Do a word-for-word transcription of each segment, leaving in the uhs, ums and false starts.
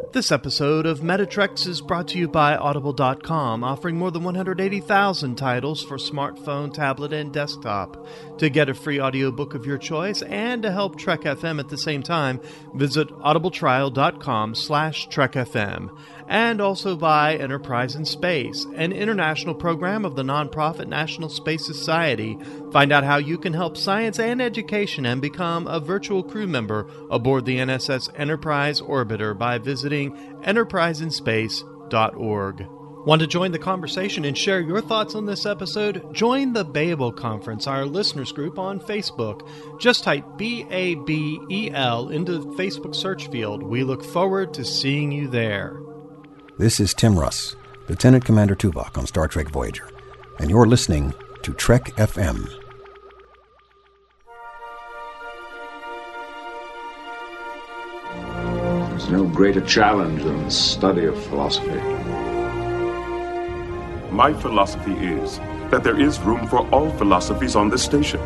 This episode of Metatrex is brought to you by Audible dot com, offering more than one hundred eighty thousand titles for smartphone, tablet, and desktop. To get a free audiobook of your choice and to help Trek F M at the same time, visit audibletrial dot com slash Trek F M. And also by Enterprise in Space, an international program of the nonprofit National Space Society. Find out how you can help science and education and become a virtual crew member aboard the N S S Enterprise Orbiter by visiting enterprise in space dot org. Want to join the conversation and share your thoughts on this episode? Join the Babel Conference, our listeners group on Facebook. Just type B A B E L into the Facebook search field. We look forward to seeing you there. This is Tim Russ, Lieutenant Commander Tuvok on Star Trek Voyager, and you're listening to Trek F M. There's no greater challenge than the study of philosophy. My philosophy is that there is room for all philosophies on this station.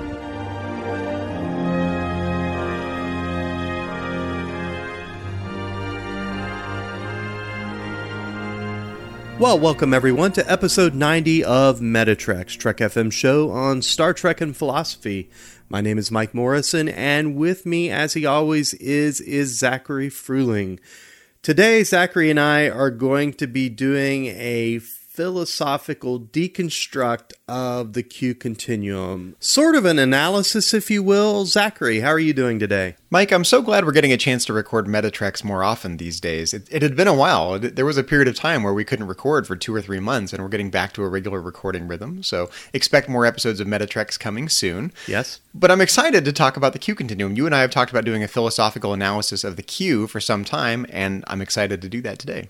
Well, welcome everyone to episode ninety of Metatrex, Trek F M show on Star Trek and philosophy. My name is Mike Morrison, and with me, as he always is, is Zachary Fruling. Today, Zachary and I are going to be doing a philosophical deconstruct of the Q continuum. Sort of an analysis, if you will. Zachary, how are you doing today? Mike, I'm so glad we're getting a chance to record Metatrex more often these days. It, it had been a while. It, there was a period of time where we couldn't record for two or three months, and we're getting back to a regular recording rhythm. So expect more episodes of Metatrex coming soon. Yes. But I'm excited to talk about the Q continuum. You and I have talked about doing a philosophical analysis of the Q for some time, and I'm excited to do that today.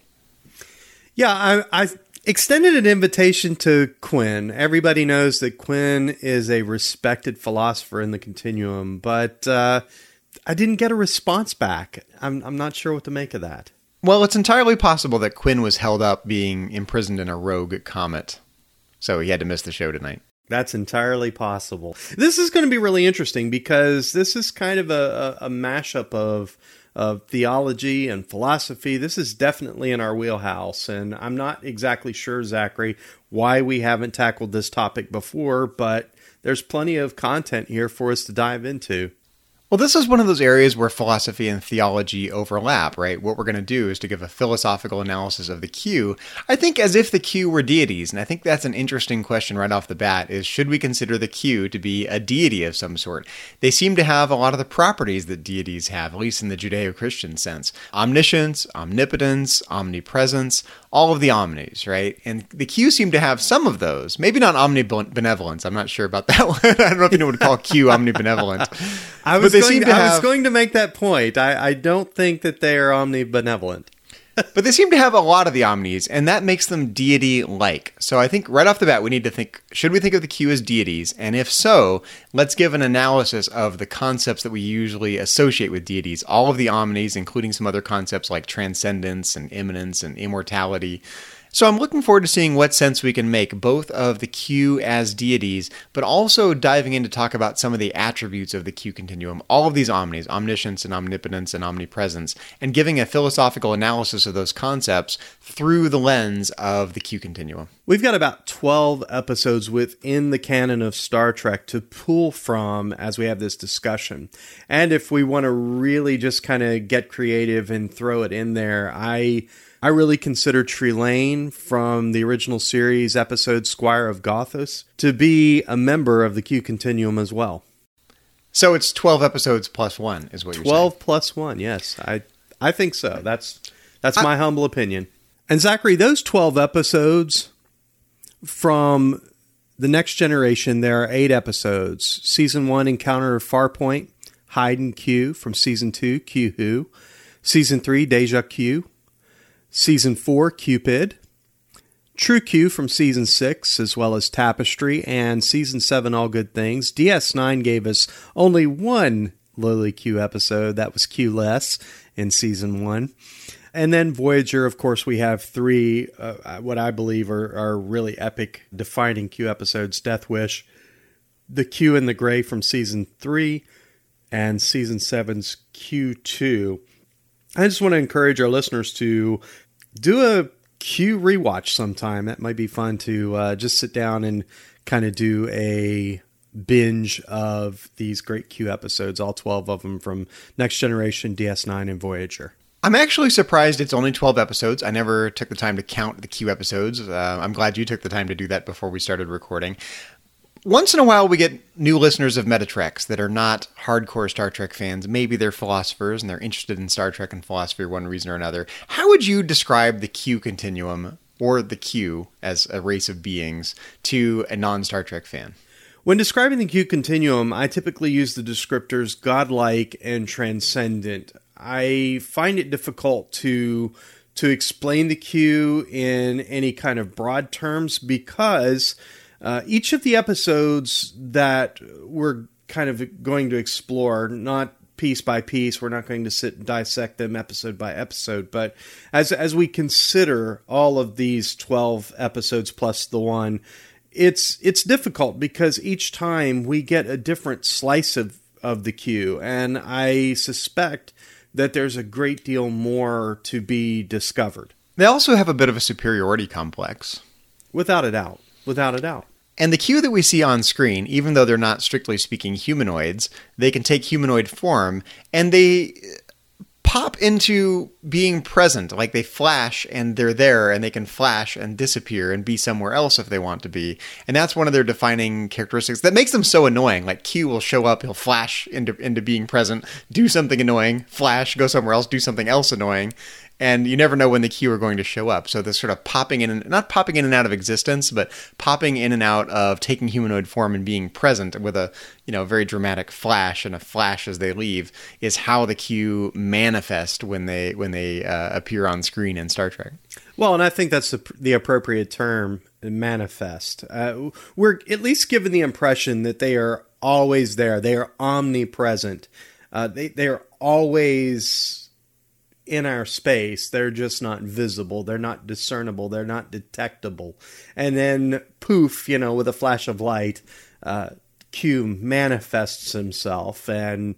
Yeah, I... I extended an invitation to Quinn. Everybody knows that Quinn is a respected philosopher in the continuum, but uh, I didn't get a response back. I'm, I'm not sure what to make of that. Well, it's entirely possible that Quinn was held up being imprisoned in a rogue comet, so he had to miss the show tonight. That's entirely possible. This is going to be really interesting because this is kind of a, a, a mashup of of theology and philosophy. This is definitely in our wheelhouse, and I'm not exactly sure, Zachary, why we haven't tackled this topic before, but there's plenty of content here for us to dive into. Well, this is one of those areas where philosophy and theology overlap, right? What we're going to do is to give a philosophical analysis of the Q, I think as if the Q were deities. And I think that's an interesting question right off the bat, is should we consider the Q to be a deity of some sort? They seem to have a lot of the properties that deities have, at least in the Judeo-Christian sense. Omniscience, omnipotence, omnipresence, all of the omnis, right? And the Q seem to have some of those. Maybe not omnibenevolence. I'm not sure about that one. I don't know if anyone would call Q omnibenevolent. I was, going, I have, was going to make that point. I, I don't think that they are omnibenevolent. But they seem to have a lot of the omnis, and that makes them deity-like. So I think right off the bat, we need to think, should we think of the Q as deities? And if so, let's give an analysis of the concepts that we usually associate with deities. All of the omnis, including some other concepts like transcendence and immanence and immortality. So I'm looking forward to seeing what sense we can make both of the Q as deities, but also diving in to talk about some of the attributes of the Q continuum, all of these omnis, omniscience and omnipotence and omnipresence, and giving a philosophical analysis of those concepts through the lens of the Q continuum. We've got about twelve episodes within the canon of Star Trek to pull from as we have this discussion. And if we want to really just kind of get creative and throw it in there, I... I really consider Trelane from the original series episode Squire of Gothos to be a member of the Q Continuum as well. So it's twelve episodes plus one is what you're saying? twelve plus one, yes. I I think so. That's that's I, my humble opinion. And Zachary, those twelve episodes from The Next Generation, there are eight episodes. Season one, Encounter of Farpoint, Hyde and Q. From Season two, Q Who. Season three, Deja Q. Season four, Cupid, True Q from Season six, as well as Tapestry, and Season seven, All Good Things. D S nine gave us only one Lily Q episode, that was Q-less in Season one. And then Voyager, of course, we have three, uh, what I believe are, are really epic defining Q episodes, Death Wish, The Q and the Gray from Season three, and Season seven's Q two. I just want to encourage our listeners to do a Q rewatch sometime. That might be fun to uh, just sit down and kind of do a binge of these great Q episodes, all twelve of them from Next Generation, D S nine, and Voyager. I'm actually surprised it's only twelve episodes. I never took the time to count the Q episodes. Uh, I'm glad you took the time to do that before we started recording. Once in a while, we get new listeners of Metatreks that are not hardcore Star Trek fans. Maybe they're philosophers and they're interested in Star Trek and philosophy for one reason or another. How would you describe the Q continuum, or the Q as a race of beings, to a non-Star Trek fan? When describing the Q continuum, I typically use the descriptors godlike and transcendent. I find it difficult to to explain the Q in any kind of broad terms because uh, each of the episodes that we're kind of going to explore, not piece by piece, we're not going to sit and dissect them episode by episode, but as as we consider all of these twelve episodes plus the one, it's it's difficult because each time we get a different slice of, of the Q, and I suspect that there's a great deal more to be discovered. They also have a bit of a superiority complex. Without a doubt. Without a doubt. And the Q that we see on screen, even though they're not strictly speaking humanoids, they can take humanoid form, and they pop into being present. Like they flash and they're there, and they can flash and disappear and be somewhere else if they want to be. And that's one of their defining characteristics that makes them so annoying. Like Q will show up, he'll flash into into being present, do something annoying, flash, go somewhere else, do something else annoying. And you never know when the Q are going to show up. So this sort of popping in, and not popping in and out of existence, but popping in and out of taking humanoid form and being present with a, you know, very dramatic flash and a flash as they leave is how the Q manifest when they when they uh, appear on screen in Star Trek. Well, and I think that's the, the appropriate term, manifest. Uh, we're at least given the impression that they are always there. They are omnipresent. Uh, they they are always in our space. They're just not visible. They're not discernible. They're not detectable. And then poof, you know, with a flash of light, uh, Q manifests himself, and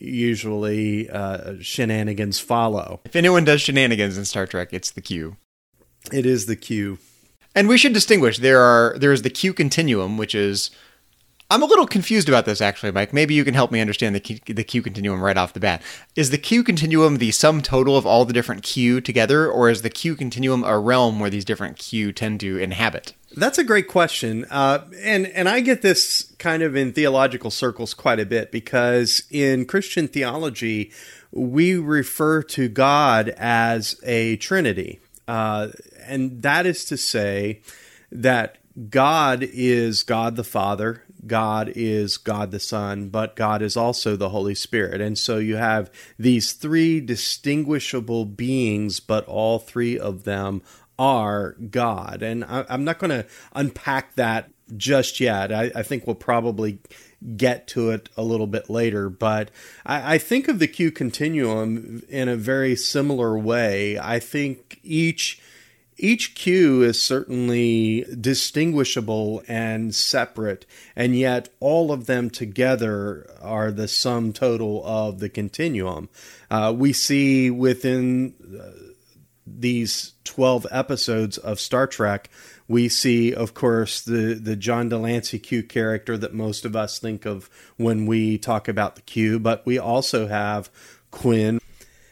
usually uh, shenanigans follow. If anyone does shenanigans in Star Trek, it's the Q. It is the Q. And we should distinguish. There are there is the Q continuum, which is... I'm a little confused about this, actually, Mike. Maybe you can help me understand the Q, the Q continuum right off the bat. Is the Q continuum the sum total of all the different Q together, or is the Q continuum a realm where these different Q tend to inhabit? That's a great question. Uh, and, and I get this kind of in theological circles quite a bit, because in Christian theology, we refer to God as a Trinity. Uh, and that is to say that God is God the Father, God is God the Son, but God is also the Holy Spirit. And so you have these three distinguishable beings, but all three of them are God. And I, I'm not going to unpack that just yet. I, I think we'll probably get to it a little bit later, but I, I think of the Q continuum in a very similar way. I think each Each Q is certainly distinguishable and separate, and yet all of them together are the sum total of the continuum. Uh, we see within uh, these twelve episodes of Star Trek, we see, of course, the, the John Delancey Q character that most of us think of when we talk about the Q, but we also have Quinn.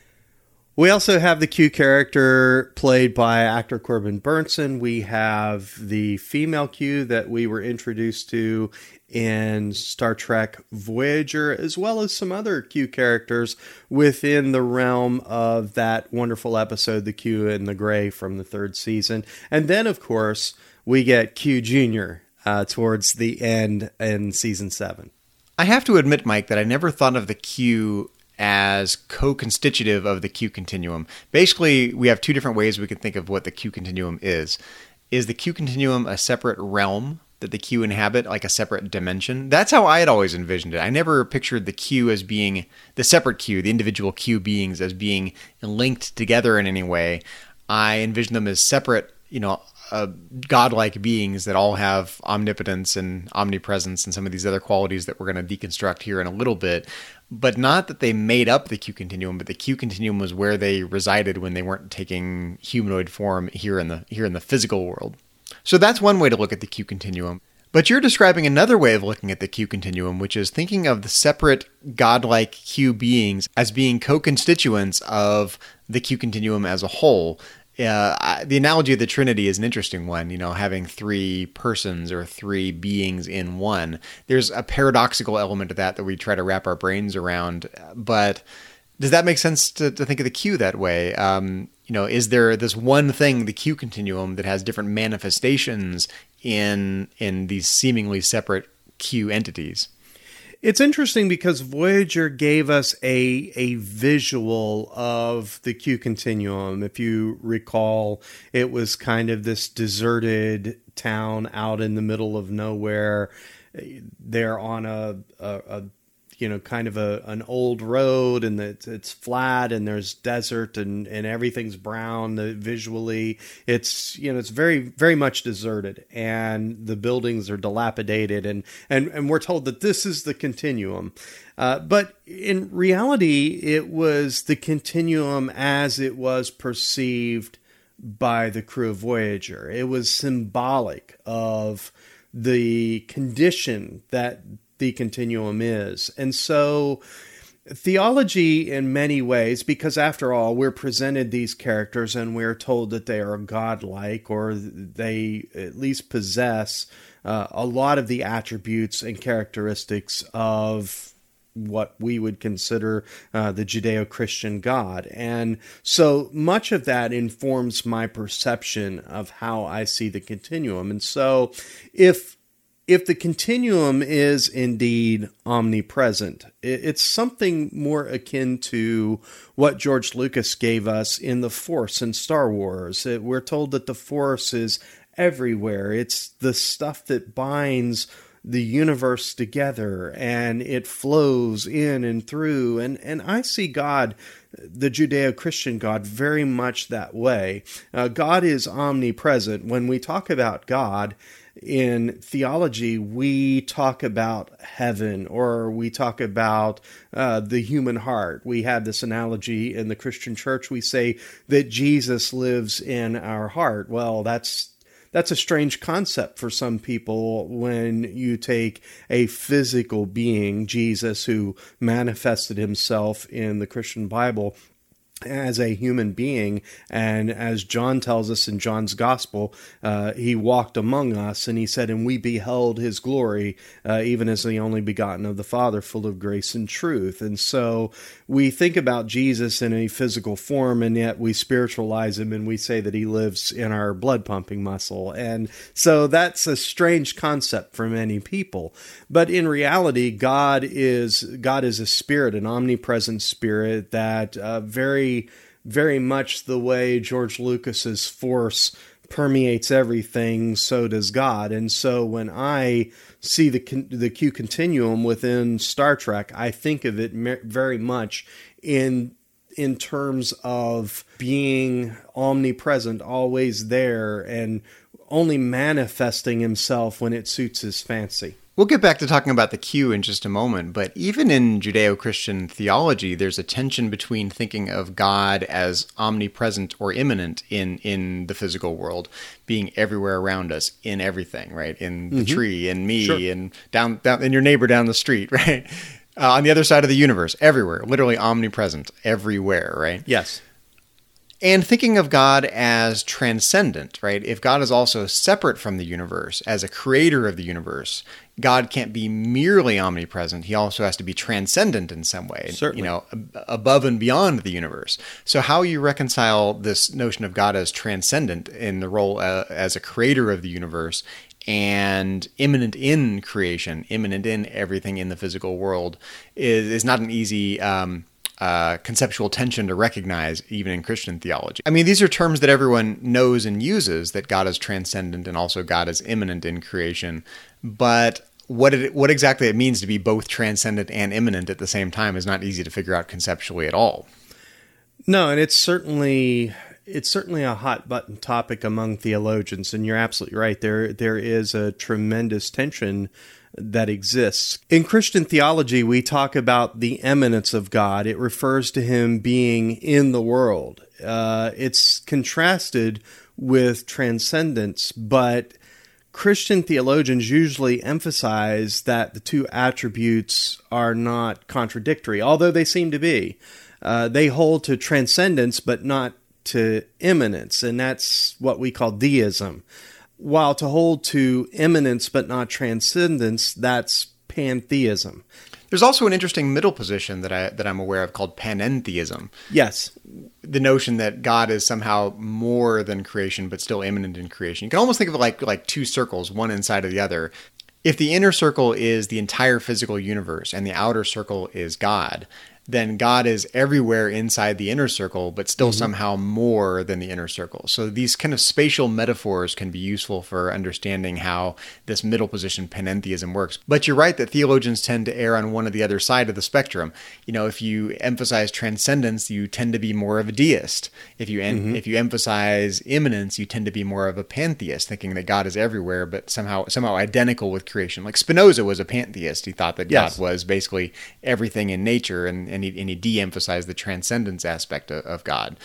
We also have the Q character played by actor Corbin Burnson. We have the female Q that we were introduced to in Star Trek Voyager, as well as some other Q characters within the realm of that wonderful episode, The Q in the Gray, from the third season. And then, of course, we get Q Junior uh, towards the end in season seven. I have to admit, Mike, that I never thought of the Q as co-constitutive of the Q continuum. Basically, we have two different ways we can think of what the Q continuum is. Is the Q continuum a separate realm that the Q inhabit, like a separate dimension? That's how I had always envisioned it. I never pictured the Q as being the separate Q, the individual Q beings, as being linked together in any way. I envisioned them as separate, you know, uh, godlike beings that all have omnipotence and omnipresence and some of these other qualities that we're going to deconstruct here in a little bit. But not that they made up the Q continuum, but the Q continuum was where they resided when they weren't taking humanoid form here in the here in the physical world. So that's one way to look at the Q continuum. But you're describing another way of looking at the Q continuum, which is thinking of the separate godlike Q beings as being co-constituents of the Q continuum as a whole. Uh, the analogy of the Trinity is an interesting one, you know, having three persons or three beings in one. There's a paradoxical element to that that we try to wrap our brains around. But does that make sense to, to think of the Q that way? Um, you know, is there this one thing, the Q continuum, that has different manifestations in in these seemingly separate Q entities? It's interesting because Voyager gave us a a visual of the Q continuum. If you recall, it was kind of this deserted town out in the middle of nowhere. They're on a, a, a you know, kind of a an old road, and it's, it's flat, and there's desert, and, and everything's brown. The, visually, it's, you know, it's very, very much deserted, and the buildings are dilapidated, and, and, and we're told that this is the continuum. Uh, but in reality, it was the continuum as it was perceived by the crew of Voyager. It was symbolic of the condition that the continuum is. And so theology in many ways, because after all, we're presented these characters and we're told that they are godlike, or they at least possess uh, a lot of the attributes and characteristics of what we would consider uh, the Judeo-Christian God. And so much of that informs my perception of how I see the continuum. And so if If the continuum is indeed omnipresent, it's something more akin to what George Lucas gave us in the Force in Star Wars. We're told that the Force is everywhere. It's the stuff that binds the universe together, and it flows in and through. And, and I see God, the Judeo-Christian God, very much that way. Uh, God is omnipresent. When we talk about God in theology, we talk about heaven, or we talk about uh, the human heart. We have this analogy in the Christian church. We say that Jesus lives in our heart. Well, that's That's a strange concept for some people when you take a physical being, Jesus, who manifested himself in the Christian Bible as a human being, and as John tells us in John's Gospel, uh, he walked among us, and he said, and we beheld his glory, uh, even as the only begotten of the Father, full of grace and truth. And so we think about Jesus in a physical form, and yet we spiritualize him, and we say that he lives in our blood pumping muscle. And so that's a strange concept for many people. But in reality, God is God is a spirit, an omnipresent spirit that uh, very very much the way George Lucas's Force permeates everything, so does God. And so when I see the the Q continuum within Star Trek, I think of it very much in in terms of being omnipresent, always there, and only manifesting himself when it suits his fancy. We'll get back to talking about the Q in just a moment, but even in Judeo-Christian theology, there's a tension between thinking of God as omnipresent or immanent in, in the physical world, being everywhere around us, in everything, right? In the mm-hmm. tree, in me, sure. and down, down, in your neighbor down the street, right? Uh, on the other side of the universe, everywhere, literally omnipresent, everywhere, right? Yes. And thinking of God as transcendent, right? If God is also separate from the universe, as a creator of the universe, God can't be merely omnipresent. He also has to be transcendent in some way, Certainly. you know, above and beyond the universe. So how you reconcile this notion of God as transcendent in the role uh, as a creator of the universe and immanent in creation, immanent in everything in the physical world, is, is not an easy um Uh, conceptual tension to recognize, even in Christian theology. I mean, these are terms that everyone knows and uses, that God is transcendent and also God is immanent in creation. But what it, what exactly it means to be both transcendent and immanent at the same time is not easy to figure out conceptually at all. No, and it's certainly It's certainly a hot button topic among theologians, and you're absolutely right. There, there is a tremendous tension that exists. In Christian theology, we talk about the immanence of God. It refers to him being in the world. Uh, it's contrasted with transcendence, but Christian theologians usually emphasize that the two attributes are not contradictory, although they seem to be. Uh, they hold to transcendence, but not to immanence, and that's what we call deism. While to hold to immanence but not transcendence, that's pantheism. There's also an interesting middle position that I that I'm aware of called panentheism. Yes. The notion that God is somehow more than creation but still immanent in creation. You can almost think of it like like two circles, one inside of the other. If the inner circle is the entire physical universe and the outer circle is God, then God is everywhere inside the inner circle, but still mm-hmm. somehow more than the inner circle. So these kind of spatial metaphors can be useful for understanding how this middle position panentheism works. But you're right that theologians tend to err on one or the other side of the spectrum. You know, if you emphasize transcendence, you tend to be more of a deist. If you en- mm-hmm. if you emphasize immanence, you tend to be more of a pantheist, thinking that God is everywhere, but somehow somehow identical with creation. Like Spinoza was a pantheist. He thought that yes. God was basically everything in nature, and And he, and he de-emphasized the transcendence aspect of, of God.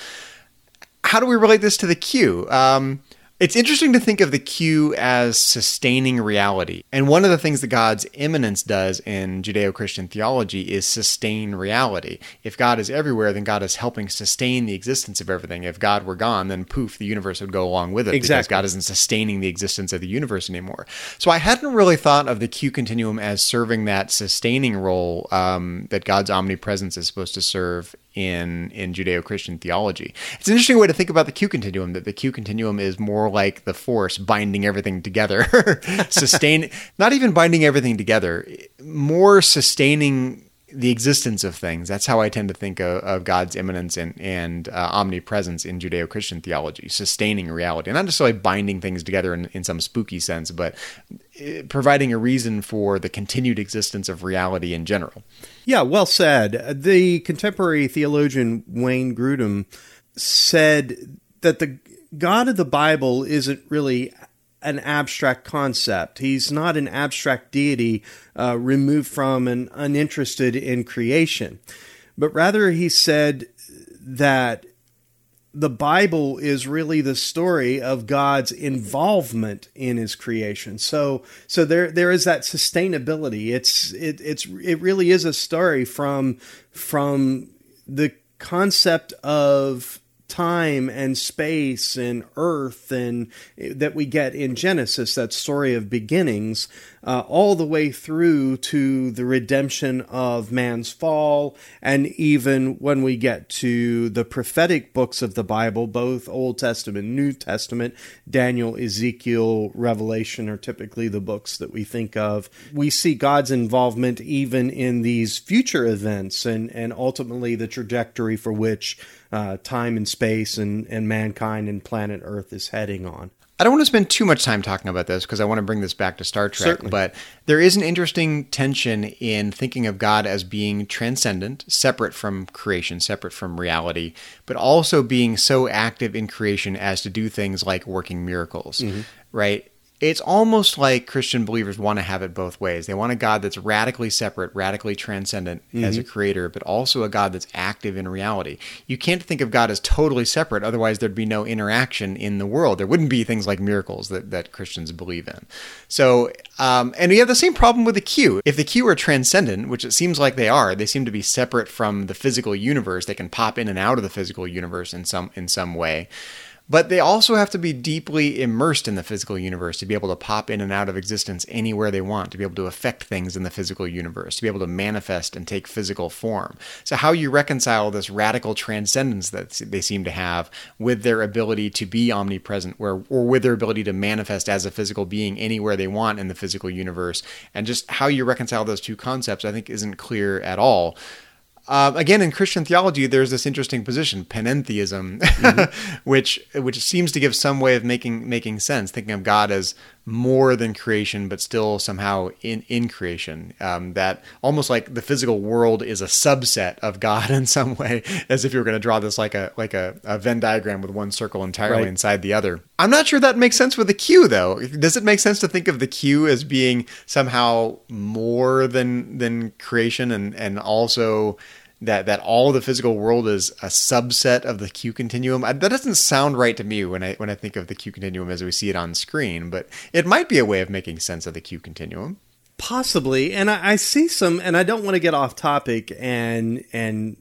How do we relate this to the Q? Um, it's interesting to think of the Q as sustaining reality. And one of the things that God's immanence does in Judeo-Christian theology is sustain reality. If God is everywhere, then God is helping sustain the existence of everything. If God were gone, then poof, the universe would go along with it. Exactly. Because God isn't sustaining the existence of the universe anymore. So I hadn't really thought of the Q continuum as serving that sustaining role um, that God's omnipresence is supposed to serve in in Judeo-Christian theology. It's an interesting way to think about the Q continuum, that the Q continuum is more like the force binding everything together. Sustain, not even binding everything together, more sustaining the existence of things. That's how I tend to think of, of God's immanence and, and uh, omnipresence in Judeo-Christian theology, sustaining reality. Not necessarily binding things together in, in some spooky sense, but providing a reason for the continued existence of reality in general. Yeah, well said. The contemporary theologian Wayne Grudem said that the God of the Bible isn't really an abstract concept. He's not an abstract deity uh, removed from and uninterested in creation. But rather, he said that the Bible is really the story of God's involvement in his creation. So so there there is that sustainability. It's it it's it really is a story from from the concept of time and space and earth and that we get in Genesis, that story of beginnings, uh, all the way through to the redemption of man's fall, and even when we get to the prophetic books of the Bible, both Old Testament, New Testament, Daniel, Ezekiel, Revelation are typically the books that we think of. We see God's involvement even in these future events and, and ultimately the trajectory for which Uh, time and space and, and mankind and planet Earth is heading on. I don't want to spend too much time talking about this because I want to bring this back to Star Trek, Certainly. But there is an interesting tension in thinking of God as being transcendent, separate from creation, separate from reality, but also being so active in creation as to do things like working miracles, mm-hmm. right? It's almost like Christian believers want to have it both ways. They want a God that's radically separate, radically transcendent mm-hmm. as a creator, but also a God that's active in reality. You can't think of God as totally separate, otherwise there'd be no interaction in the world. There wouldn't be things like miracles that, that Christians believe in. So, um, and we have the same problem with the Q. If the Q are transcendent, which it seems like they are, they seem to be separate from the physical universe. They can pop in and out of the physical universe in some in some way. But they also have to be deeply immersed in the physical universe to be able to pop in and out of existence anywhere they want, to be able to affect things in the physical universe, to be able to manifest and take physical form. So how you reconcile this radical transcendence that they seem to have with their ability to be omnipresent, or, or with their ability to manifest as a physical being anywhere they want in the physical universe, and just how you reconcile those two concepts, I think, isn't clear at all. Uh, again, in Christian theology, there's this interesting position, panentheism, mm-hmm. which which seems to give some way of making making sense, thinking of God as more than creation, but still somehow in, in creation. Um, that almost like the physical world is a subset of God in some way, as if you were going to draw this like a like a, a Venn diagram with one circle entirely Right. inside the other. I'm not sure that makes sense with the Q, though. Does it make sense to think of the Q as being somehow more than than creation, and, and also that that all the physical world is a subset of the Q continuum? I, that doesn't sound right to me when I when I think of the Q continuum as we see it on screen, but it might be a way of making sense of the Q continuum. Possibly, and I, I see some, and I don't want to get off topic and and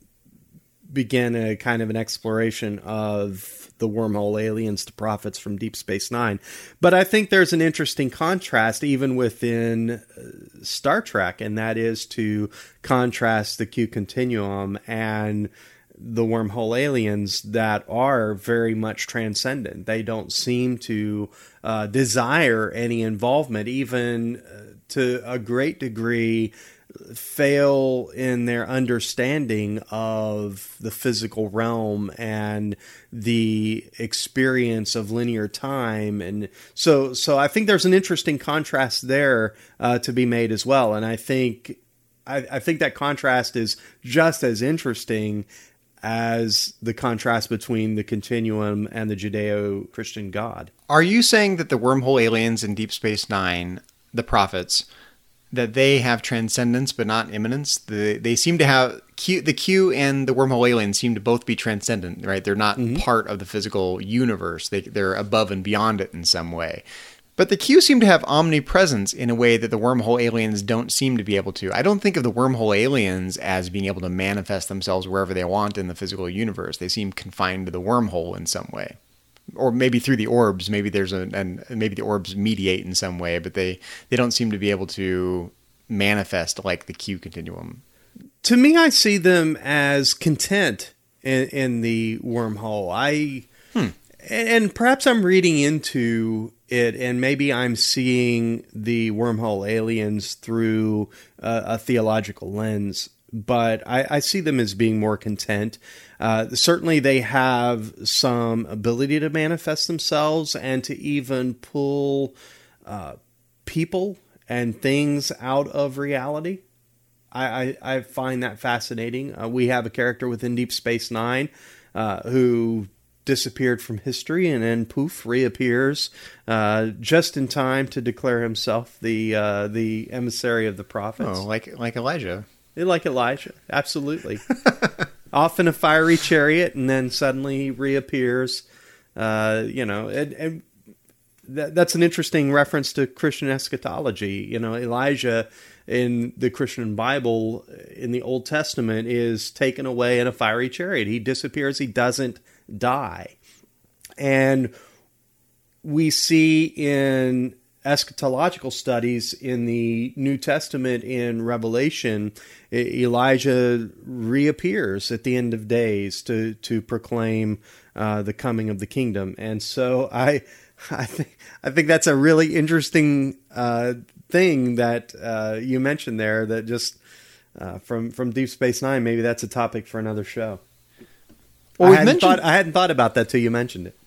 begin a kind of an exploration of the wormhole aliens to prophets from Deep Space Nine, but I think there's an interesting contrast even within uh, Star Trek, and that is to contrast the Q continuum and the wormhole aliens that are very much transcendent. They don't seem to uh, desire any involvement, even uh, to a great degree fail in their understanding of the physical realm and the experience of linear time. And so so I think there's an interesting contrast there uh, to be made as well. And I think I, I think that contrast is just as interesting as the contrast between the continuum and the Judeo-Christian God. Are you saying that the wormhole aliens in Deep Space Nine, the prophets, that they have transcendence but not immanence? The, they seem to have Q, the Q and the wormhole aliens seem to both be transcendent, right? They're not mm-hmm. part of the physical universe. They, they're above and beyond it in some way. But the Q seem to have omnipresence in a way that the wormhole aliens don't seem to be able to. I don't think of the wormhole aliens as being able to manifest themselves wherever they want in the physical universe. They seem confined to the wormhole in some way. Or maybe through the orbs, maybe there's a, and maybe the orbs mediate in some way, but they, they don't seem to be able to manifest like the Q continuum. To me, I see them as content in, in the wormhole. I, hmm. and, and perhaps I'm reading into it, and maybe I'm seeing the wormhole aliens through a, a theological lens. But I, I see them as being more content. Uh, certainly they have some ability to manifest themselves and to even pull uh, people and things out of reality. I, I, I find that fascinating. Uh, we have a character within Deep Space Nine uh, who disappeared from history and then poof, reappears uh, just in time to declare himself the uh, the emissary of the prophets. Oh, like like Elijah. Like Elijah, absolutely. Off in a fiery chariot, and then suddenly he reappears. Uh, you know, and, and that, that's an interesting reference to Christian eschatology. You know, Elijah in the Christian Bible, in the Old Testament, is taken away in a fiery chariot. He disappears. He doesn't die. And we see in eschatological studies in the New Testament, in Revelation, Elijah reappears at the end of days to to proclaim uh, the coming of the kingdom. And so I I think I think that's a really interesting uh, thing that uh, you mentioned there. That just uh, from from Deep Space Nine, maybe that's a topic for another show. Well, I hadn't mentioned- thought I hadn't thought about that till you mentioned it.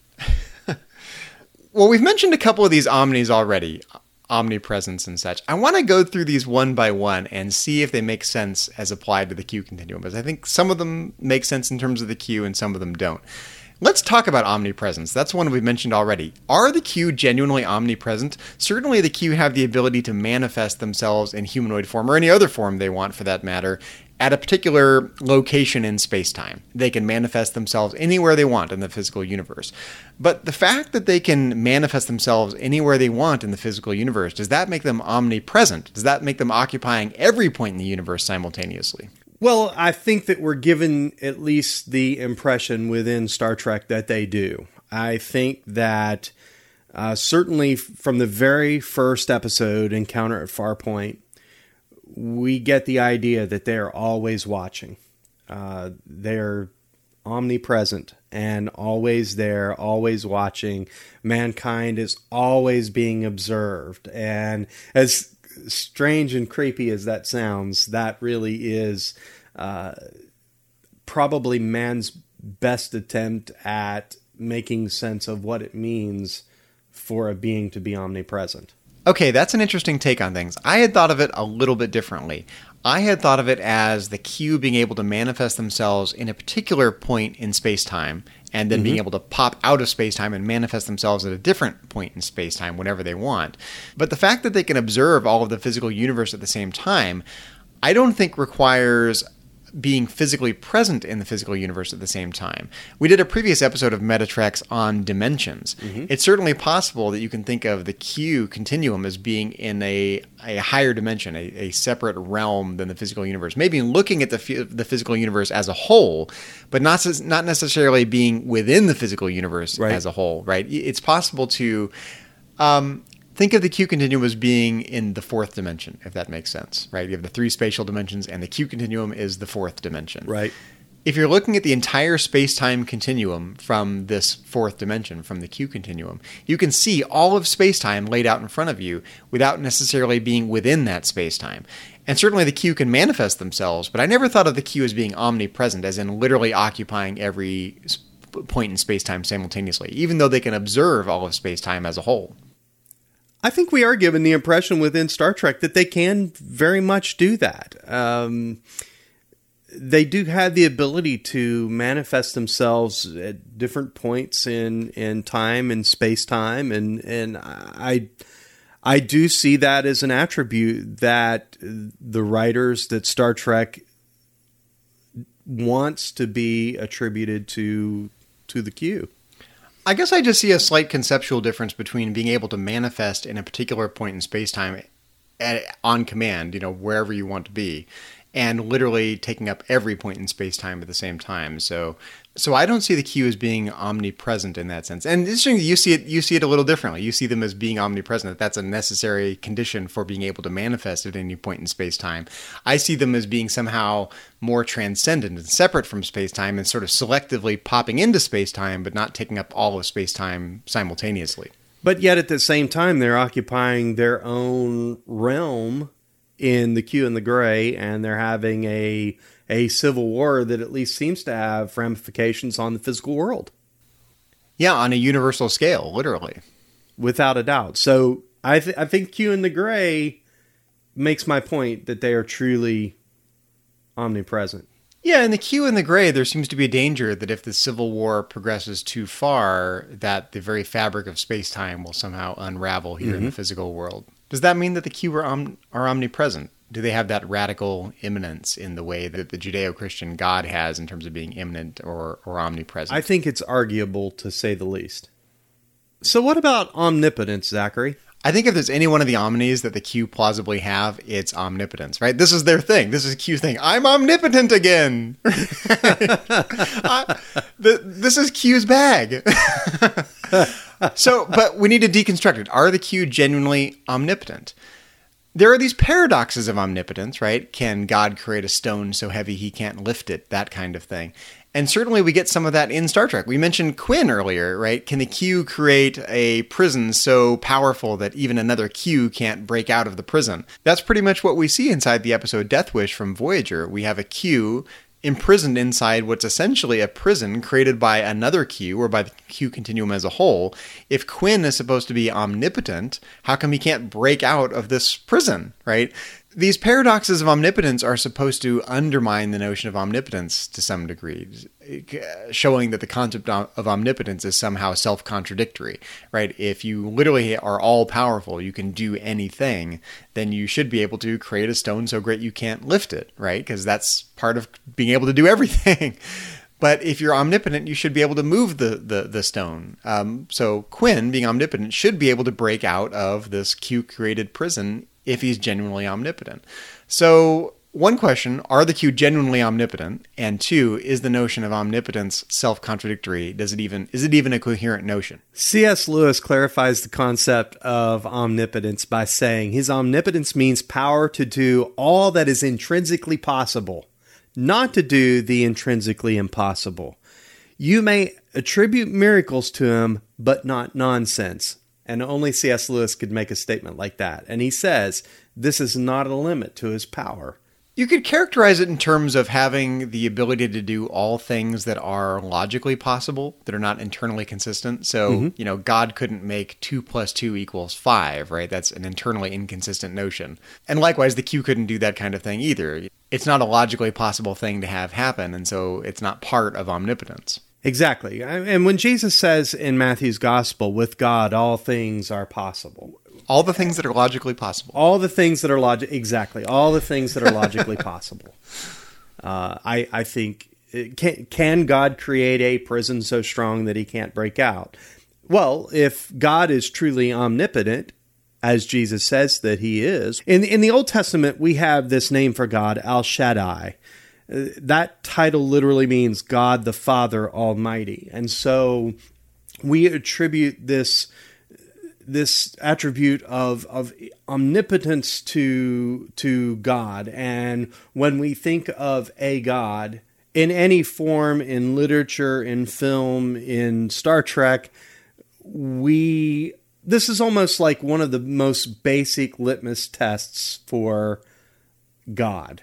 Well, we've mentioned a couple of these omnis already, omnipresence and such. I want to go through these one by one and see if they make sense as applied to the Q continuum, because I think some of them make sense in terms of the Q and some of them don't. Let's talk about omnipresence. That's one we've mentioned already. Are the Q genuinely omnipresent? Certainly the Q have the ability to manifest themselves in humanoid form, or any other form they want for that matter, at a particular location in space-time. They can manifest themselves anywhere they want in the physical universe. But the fact that they can manifest themselves anywhere they want in the physical universe, does that make them omnipresent? Does that make them occupying every point in the universe simultaneously? Well, I think that we're given at least the impression within Star Trek that they do. I think that uh, certainly from the very first episode, Encounter at Farpoint, we get the idea that they're always watching. Uh, they're omnipresent and always there, always watching. Mankind is always being observed. And as strange and creepy as that sounds, that really is uh, probably man's best attempt at making sense of what it means for a being to be omnipresent. Okay, that's an interesting take on things. I had thought of it a little bit differently. I had thought of it as the Q being able to manifest themselves in a particular point in space-time, and then mm-hmm. being able to pop out of space-time and manifest themselves at a different point in space-time whenever they want. But the fact that they can observe all of the physical universe at the same time, I don't think requires being physically present in the physical universe at the same time. We did a previous episode of Metatreks on dimensions. Mm-hmm. It's certainly possible that you can think of the Q continuum as being in a, a higher dimension, a, a separate realm than the physical universe. Maybe looking at the the physical universe as a whole, but not not necessarily being within the physical universe right. as a whole, right? It's possible to um, think of the Q continuum as being in the fourth dimension, if that makes sense, right? You have the three spatial dimensions, and the Q continuum is the fourth dimension. Right. If you're looking at the entire space-time continuum from this fourth dimension, from the Q continuum, you can see all of space-time laid out in front of you without necessarily being within that space-time. And certainly the Q can manifest themselves, but I never thought of the Q as being omnipresent, as in literally occupying every point in space-time simultaneously, even though they can observe all of space-time as a whole. I think we are given the impression within Star Trek that they can very much do that. Um, they do have the ability to manifest themselves at different points in, in time and space-time, and and I I do see that as an attribute that the writers that Star Trek wants to be attributed to to the Q. I guess I just see a slight conceptual difference between being able to manifest in a particular point in space-time at, on command, you know, wherever you want to be, and literally taking up every point in space-time at the same time. So so I don't see the Q as being omnipresent in that sense. And interesting, you see it you see it a little differently. You see them as being omnipresent, that that's a necessary condition for being able to manifest at any point in space-time. I see them as being somehow more transcendent and separate from space-time and sort of selectively popping into space-time, but not taking up all of space-time simultaneously. But yet at the same time, they're occupying their own realm in the Q and the Gray, and they're having a a civil war that at least seems to have ramifications on the physical world. Yeah, on a universal scale, literally. Without a doubt. So I, th- I think Q and the Gray makes my point that they are truly omnipresent. Yeah, in the Q and the Gray, there seems to be a danger that if the Civil War progresses too far, that the very fabric of space-time will somehow unravel here mm-hmm. in the physical world. Does that mean that the Q are, om- are omnipresent? Do they have that radical immanence in the way that the Judeo-Christian God has in terms of being immanent or, or omnipresent? I think it's arguable, to say the least. So what about omnipotence, Zachary? I think if there's any one of the omnis that the Q plausibly have, it's omnipotence, right? This is their thing. This is Q's thing. I'm omnipotent again. I, the, this is Q's bag. So, but we need to deconstruct it. Are the Q genuinely omnipotent? There are these paradoxes of omnipotence, right? Can God create a stone so heavy he can't lift it? That kind of thing. And certainly we get some of that in Star Trek. We mentioned Quinn earlier, right? Can the Q create a prison so powerful that even another Q can't break out of the prison? That's pretty much what we see inside the episode Death Wish from Voyager. We have a Q imprisoned inside what's essentially a prison created by another Q, or by the Q continuum as a whole. If Quinn is supposed to be omnipotent, how come he can't break out of this prison, right? These paradoxes of omnipotence are supposed to undermine the notion of omnipotence to some degree, showing that the concept of omnipotence is somehow self-contradictory, right? If you literally are all-powerful, you can do anything, then you should be able to create a stone so great you can't lift it, right? Because that's part of being able to do everything. But if you're omnipotent, you should be able to move the the, the stone. Um, so Quinn, being omnipotent, should be able to break out of this Q-created prison if he's genuinely omnipotent. So one question, are the Q genuinely omnipotent? And two, is the notion of omnipotence self-contradictory? Does it even is it even a coherent notion? C S. Lewis clarifies the concept of omnipotence by saying his omnipotence means power to do all that is intrinsically possible, not to do the intrinsically impossible. You may attribute miracles to him, but not nonsense. And only C S. Lewis could make a statement like that. And he says, this is not a limit to his power. You could characterize it in terms of having the ability to do all things that are logically possible, that are not internally consistent. So, mm-hmm. you know, God couldn't make two plus two equals five, right? That's an internally inconsistent notion. And likewise, the Q couldn't do that kind of thing either. It's not a logically possible thing to have happen, and so it's not part of omnipotence. Exactly. And when Jesus says in Matthew's gospel, with God, all things are possible. All the things that are logically possible. All the things that are logic exactly. All the things that are logically possible. Uh, I I think can can God create a prison so strong that he can't break out? Well, if God is truly omnipotent, as Jesus says that he is, in in the Old Testament we have this name for God, El Shaddai. Uh, that title literally means God the Father Almighty, and so we attribute this. this attribute of, of omnipotence to, to God. And when we think of a God in any form, in literature, in film, in Star Trek, we, this is almost like one of the most basic litmus tests for God.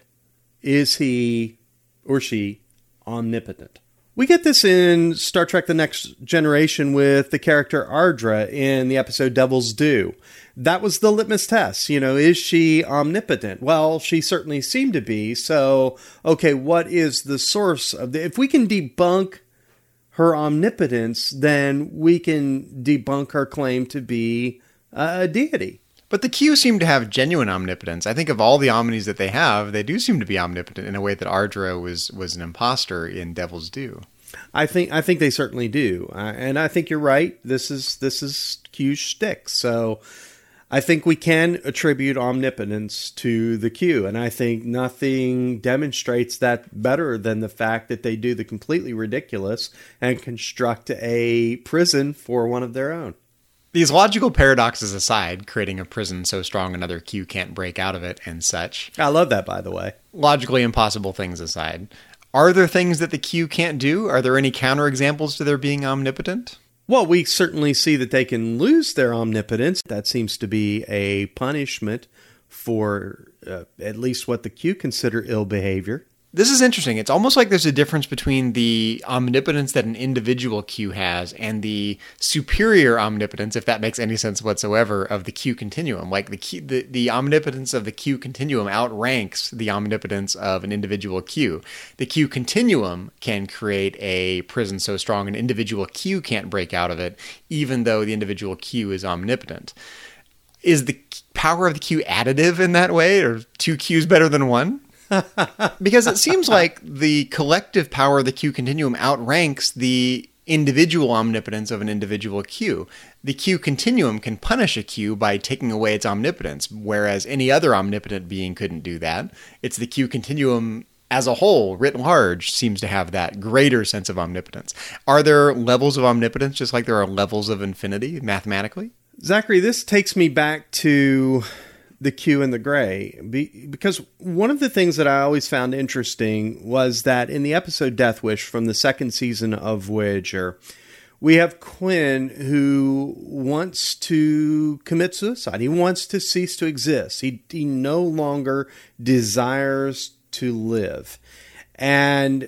Is he or she omnipotent? We get this in Star Trek The Next Generation with the character Ardra in the episode Devil's Due. That was the litmus test. You know, is she omnipotent? Well, she certainly seemed to be. So, okay, what is the source of the... If we can debunk her omnipotence, then we can debunk her claim to be a deity. But the Q seem to have genuine omnipotence. I think of all the omnis that they have, they do seem to be omnipotent in a way that Ardra was was an imposter in Devil's Due. I think I think they certainly do, uh, and I think you're right. This is this is Q's shtick. So I think we can attribute omnipotence to the Q, and I think nothing demonstrates that better than the fact that they do the completely ridiculous and construct a prison for one of their own. These logical paradoxes aside, creating a prison so strong another Q can't break out of it and such. I love that, by the way. Logically impossible things aside. Are there things that the Q can't do? Are there any counterexamples to their being omnipotent? Well, we certainly see that they can lose their omnipotence. That seems to be a punishment for uh, at least what the Q consider ill behavior. This is interesting. It's almost like there's a difference between the omnipotence that an individual Q has and the superior omnipotence, if that makes any sense whatsoever, of the Q continuum. Like the Q, the, the omnipotence of the Q continuum outranks the omnipotence of an individual Q. The Q continuum can create a prison so strong an individual Q can't break out of it, even though the individual Q is omnipotent. Is the power of the Q additive in that way? Or two Qs better than one? Because it seems like the collective power of the Q continuum outranks the individual omnipotence of an individual Q. The Q continuum can punish a Q by taking away its omnipotence, whereas any other omnipotent being couldn't do that. It's the Q continuum as a whole, writ large, seems to have that greater sense of omnipotence. Are there levels of omnipotence just like there are levels of infinity mathematically? Zachary, this takes me back to the Q and the Gray, Be- because one of the things that I always found interesting was that in the episode Death Wish from the second season of Voyager, we have Quinn who wants to commit suicide. He wants to cease to exist. He, he no longer desires to live. And,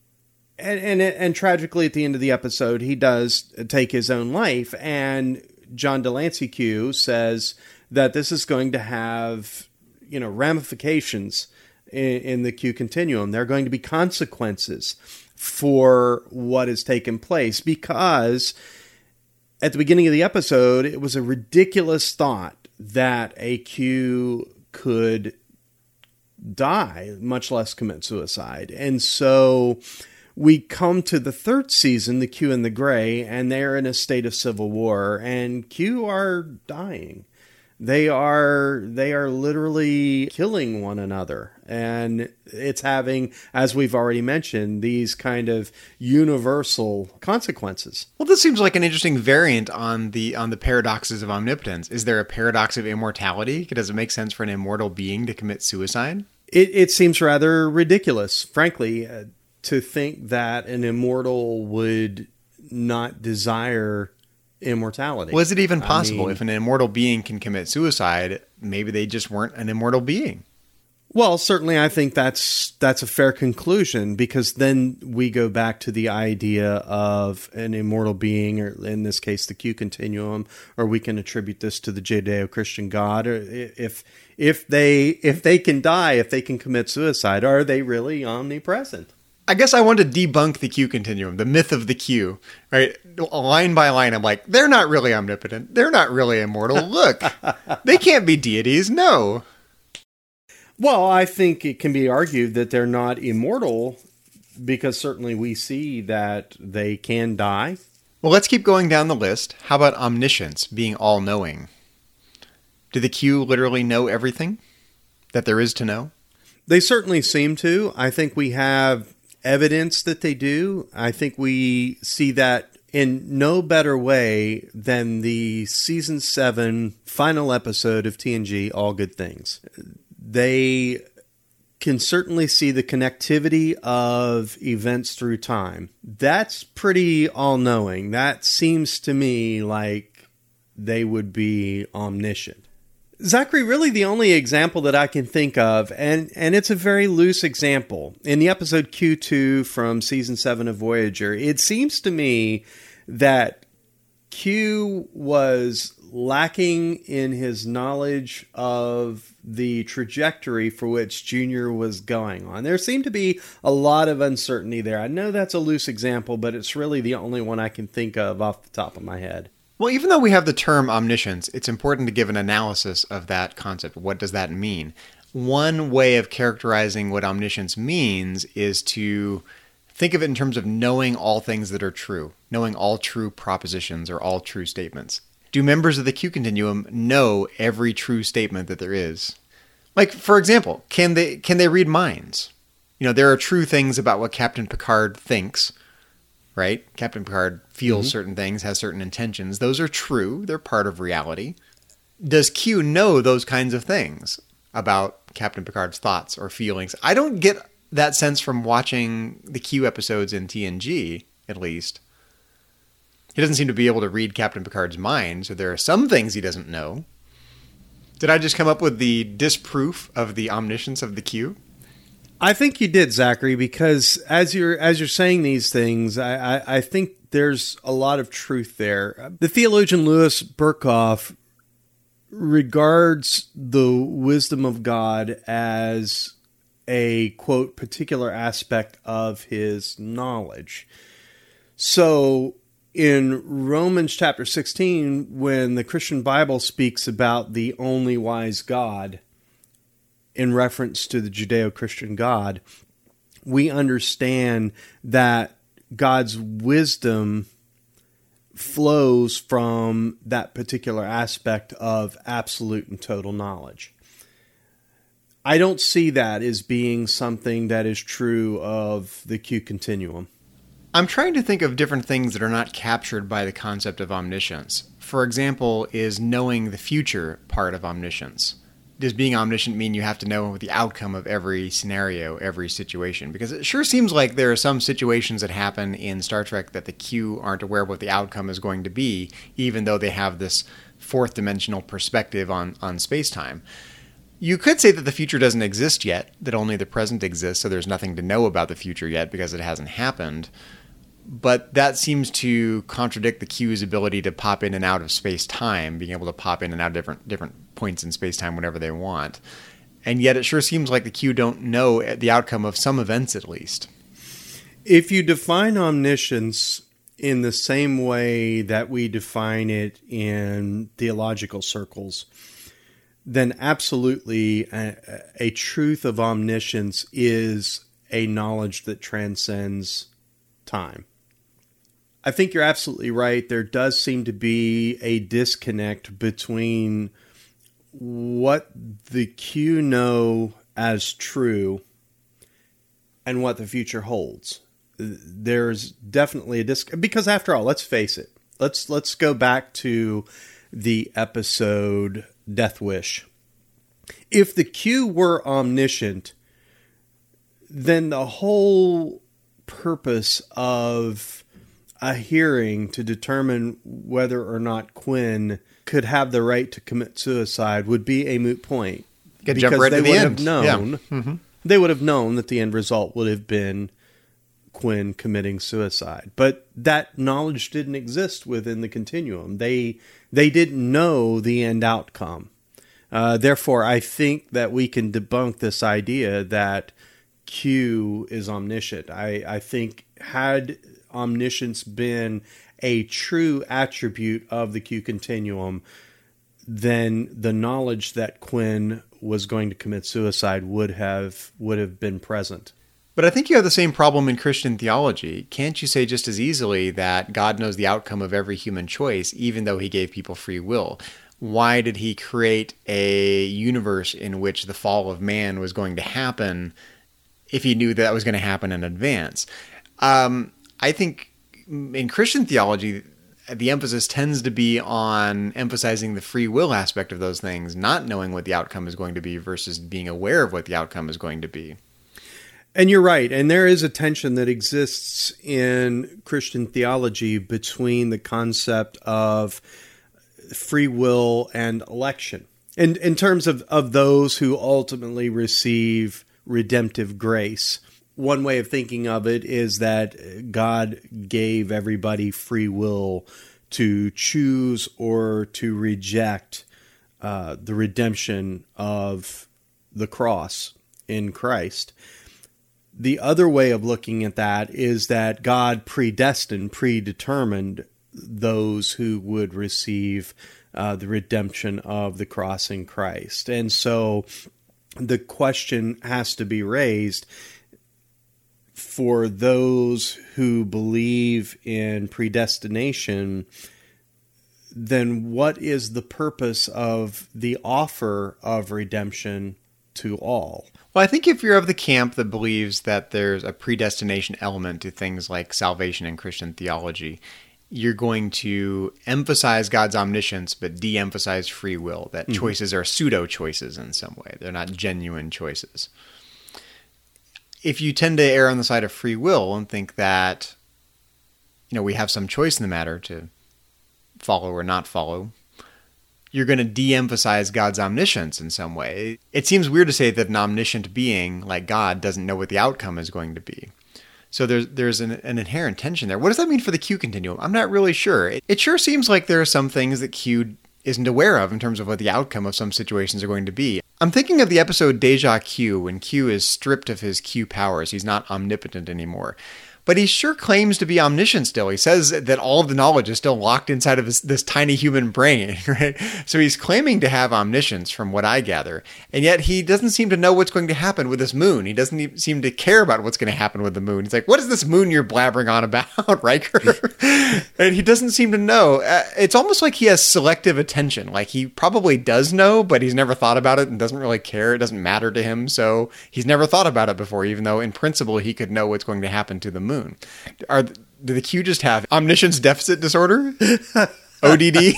and, and, and tragically at the end of the episode, he does take his own life. And John Delancey Q says that this is going to have, you know, ramifications in, in the Q continuum. There are going to be consequences for what has taken place, because at the beginning of the episode, it was a ridiculous thought that a Q could die, much less commit suicide. And so we come to the third season, the Q and the Gray, and they're in a state of civil war, and Q are dying. They are they are literally killing one another, and it's having, as we've already mentioned, these kind of universal consequences. Well, this seems like an interesting variant on the on the paradoxes of omnipotence. Is there a paradox of immortality? Does it make sense for an immortal being to commit suicide? It, it seems rather ridiculous, frankly, uh, to think that an immortal would not desire immortality. Was it even possible? I mean, if an immortal being can commit suicide, maybe they just weren't an immortal being. Well, certainly I think that's that's a fair conclusion, because then we go back to the idea of an immortal being, or in this case the Q continuum, or we can attribute this to the Judeo-Christian God. Or if if they if they can die, if they can commit suicide, are they really omnipresent? I guess I want to debunk the Q continuum, the myth of the Q, right? Line by line, I'm like, they're not really omnipotent. They're not really immortal. Look, they can't be deities. No. Well, I think it can be argued that they're not immortal, because certainly we see that they can die. Well, let's keep going down the list. How about omniscience, being all-knowing? Do the Q literally know everything that there is to know? They certainly seem to. I think we have evidence that they do. I think we see that in no better way than the season seven final episode of T N G, All Good Things. They can certainly see the connectivity of events through time. That's pretty all-knowing. That seems to me like they would be omniscient. Zachary, really the only example that I can think of, and, and it's a very loose example, in the episode Q two from season seven of Voyager, it seems to me that Q was lacking in his knowledge of the trajectory for which Junior was going on. There seemed to be a lot of uncertainty there. I know that's a loose example, but it's really the only one I can think of off the top of my head. Well, even though we have the term omniscience, it's important to give an analysis of that concept. What does that mean? One way of characterizing what omniscience means is to think of it in terms of knowing all things that are true, knowing all true propositions or all true statements. Do members of the Q continuum know every true statement that there is? Like, for example, can they can they read minds? You know, there are true things about what Captain Picard thinks, right? Captain Picard feels mm-hmm. certain things, has certain intentions. Those are true. They're part of reality. Does Q know those kinds of things about Captain Picard's thoughts or feelings? I don't get that sense from watching the Q episodes in T N G, at least. He doesn't seem to be able to read Captain Picard's mind, so there are some things he doesn't know. Did I just come up with the disproof of the omniscience of the Q? I think you did, Zachary, because as you're as you're saying these things, I, I, I think there's a lot of truth there. The theologian Louis Berkhoff regards the wisdom of God as a, quote, particular aspect of his knowledge. So in Romans chapter sixteen, when the Christian Bible speaks about the only wise God, in reference to the Judeo-Christian God, we understand that God's wisdom flows from that particular aspect of absolute and total knowledge. I don't see that as being something that is true of the Q continuum. I'm trying to think of different things that are not captured by the concept of omniscience. For example, is knowing the future part of omniscience? Does being omniscient mean you have to know the outcome of every scenario, every situation? Because it sure seems like there are some situations that happen in Star Trek that the Q aren't aware of what the outcome is going to be, even though they have this fourth dimensional perspective on, on space-time. You could say that the future doesn't exist yet, that only the present exists, so there's nothing to know about the future yet because it hasn't happened. But that seems to contradict the Q's ability to pop in and out of space-time, being able to pop in and out of different different points in space-time whenever they want. And yet it sure seems like the Q don't know the outcome of some events, at least. If you define omniscience in the same way that we define it in theological circles, then absolutely a, a truth of omniscience is a knowledge that transcends time. I think you're absolutely right. There does seem to be a disconnect between what the Q know as true and what the future holds. There's definitely a disconnect, because after all, let's face it. Let's let's go back to the episode Death Wish. If the Q were omniscient, then the whole purpose of a hearing to determine whether or not Quinn could have the right to commit suicide would be a moot point. Could because jump right they to the would end. have known. Yeah. Mm-hmm. They would have known that the end result would have been Quinn committing suicide. But that knowledge didn't exist within the continuum. They they didn't know the end outcome. Uh, therefore, I think that we can debunk this idea that Q is omniscient. I, I think had omniscience been a true attribute of the Q continuum, then the knowledge that Quinn was going to commit suicide would have would have been present. But I think you have the same problem in Christian theology. Can't you say just as easily that God knows the outcome of every human choice, even though he gave people free will? Why did he create a universe in which the fall of man was going to happen if he knew that was going to happen in advance? Um, I think in Christian theology, the emphasis tends to be on emphasizing the free will aspect of those things, not knowing what the outcome is going to be versus being aware of what the outcome is going to be. And you're right. And there is a tension that exists in Christian theology between the concept of free will and election. And in terms of, of those who ultimately receive redemptive grace, one way of thinking of it is that God gave everybody free will to choose or to reject uh, the redemption of the cross in Christ. The other way of looking at that is that God predestined, predetermined those who would receive uh, the redemption of the cross in Christ. And so the question has to be raised for those who believe in predestination, then what is the purpose of the offer of redemption to all? Well, I think if you're of the camp that believes that there's a predestination element to things like salvation in Christian theology, you're going to emphasize God's omniscience but de-emphasize free will, that mm-hmm. choices are pseudo-choices in some way. They're not genuine choices. If you tend to err on the side of free will and think that, you know, we have some choice in the matter to follow or not follow, you're going to de-emphasize God's omniscience in some way. It seems weird to say that an omniscient being like God doesn't know what the outcome is going to be. So there's there's an, an inherent tension there. What does that mean for the Q continuum? I'm not really sure. It, it sure seems like there are some things that Q isn't aware of in terms of what the outcome of some situations are going to be. I'm thinking of the episode Deja Q, when Q is stripped of his Q powers. He's not omnipotent anymore. But he sure claims to be omniscient still. He says that all of the knowledge is still locked inside of his, this tiny human brain, right? So he's claiming to have omniscience from what I gather. And yet he doesn't seem to know what's going to happen with this moon. He doesn't even seem to care about what's going to happen with the moon. He's like, what is this moon you're blabbering on about, Riker? And he doesn't seem to know. Uh, it's almost like he has selective attention. Like he probably does know, but he's never thought about it and doesn't really care. It doesn't matter to him. So he's never thought about it before, even though in principle he could know what's going to happen to the moon. Are do the Q just have omniscience deficit disorder? O D D?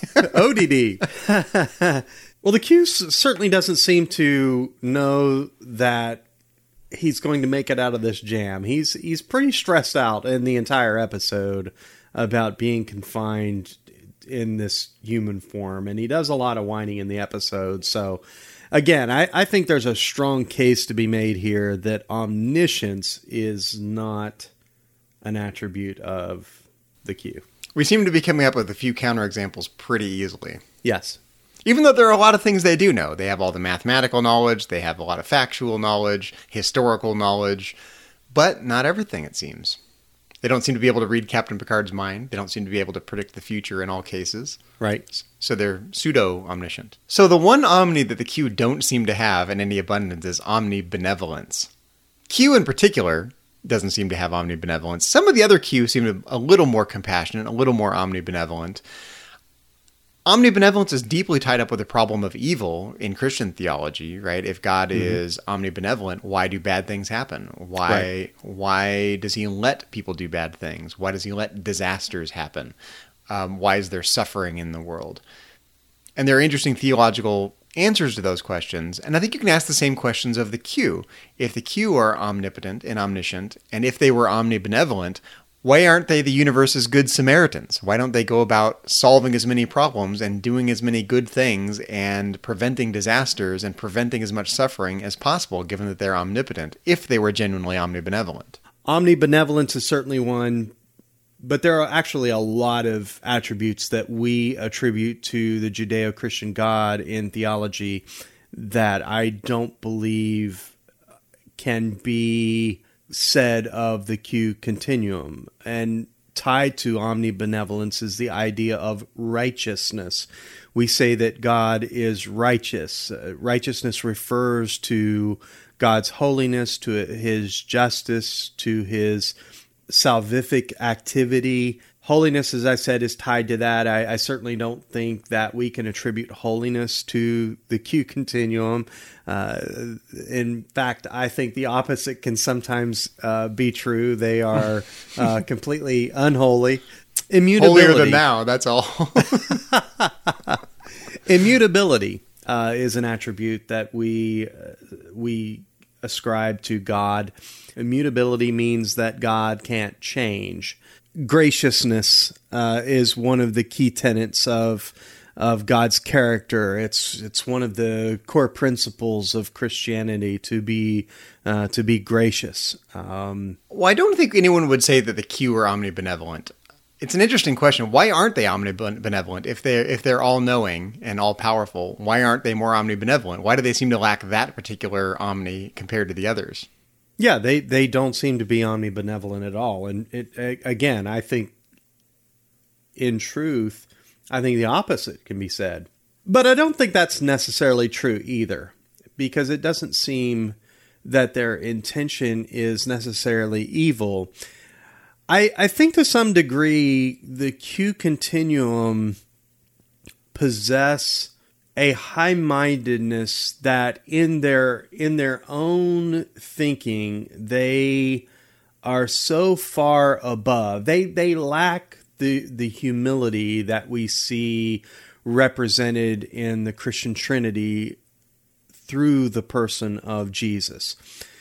O D D. Well, the Q certainly doesn't seem to know that he's going to make it out of this jam. He's he's pretty stressed out in the entire episode about being confined in this human form, and he does a lot of whining in the episode. So again, I, I think there's a strong case to be made here that omniscience is not an attribute of the Q. We seem to be coming up with a few counterexamples pretty easily. Yes. Even though there are a lot of things they do know. They have all the mathematical knowledge, they have a lot of factual knowledge, historical knowledge, but not everything, it seems. They don't seem to be able to read Captain Picard's mind. They don't seem to be able to predict the future in all cases. Right. So they're pseudo-omniscient. So the one omni that the Q don't seem to have in any abundance is omnibenevolence. Q in particular doesn't seem to have omnibenevolence. Some of the other Q seem to be a little more compassionate, a little more omnibenevolent. Omnibenevolence is deeply tied up with the problem of evil in Christian theology, right? If God mm-hmm. is omnibenevolent, why do bad things happen? Why right. why does he let people do bad things? Why does he let disasters happen? Um, why is there suffering in the world? And there are interesting theological answers to those questions. And I think you can ask the same questions of the Q. If the Q are omnipotent and omniscient, and if they were omnibenevolent, Why aren't they the universe's good Samaritans? Why don't they go about solving as many problems and doing as many good things and preventing disasters and preventing as much suffering as possible, given that they're omnipotent, if they were genuinely omnibenevolent? Omnibenevolence is certainly one, but there are actually a lot of attributes that we attribute to the Judeo-Christian God in theology that I don't believe can be said of the Q continuum. And tied to omnibenevolence is the idea of righteousness. We say that God is righteous. Uh, righteousness refers to God's holiness, to his justice, to his salvific activity. Holiness, as I said, is tied to that. I, I certainly don't think that we can attribute holiness to the Q continuum. Uh, in fact, I think the opposite can sometimes uh, be true. They are uh, completely unholy. Immutability. Holier than thou, that's all. Immutability uh, is an attribute that we uh, we ascribe to God. Immutability means that God can't change. Graciousness uh, is one of the key tenets of of God's character. It's it's one of the core principles of Christianity to be uh, to be gracious. Um, well, I don't think anyone would say that the Q are omnibenevolent. It's an interesting question. Why aren't they omnibenevolent if they're if they're all knowing and all powerful? Why aren't they more omnibenevolent? Why do they seem to lack that particular omni compared to the others? Yeah, they, they don't seem to be omnibenevolent at all. And it, again, I think, in truth, I think the opposite can be said. But I don't think that's necessarily true either, because it doesn't seem that their intention is necessarily evil. I, I think to some degree, the Q continuum possess a high-mindedness that in their in their own thinking they are so far above. They they lack the the humility that we see represented in the Christian Trinity through the person of Jesus.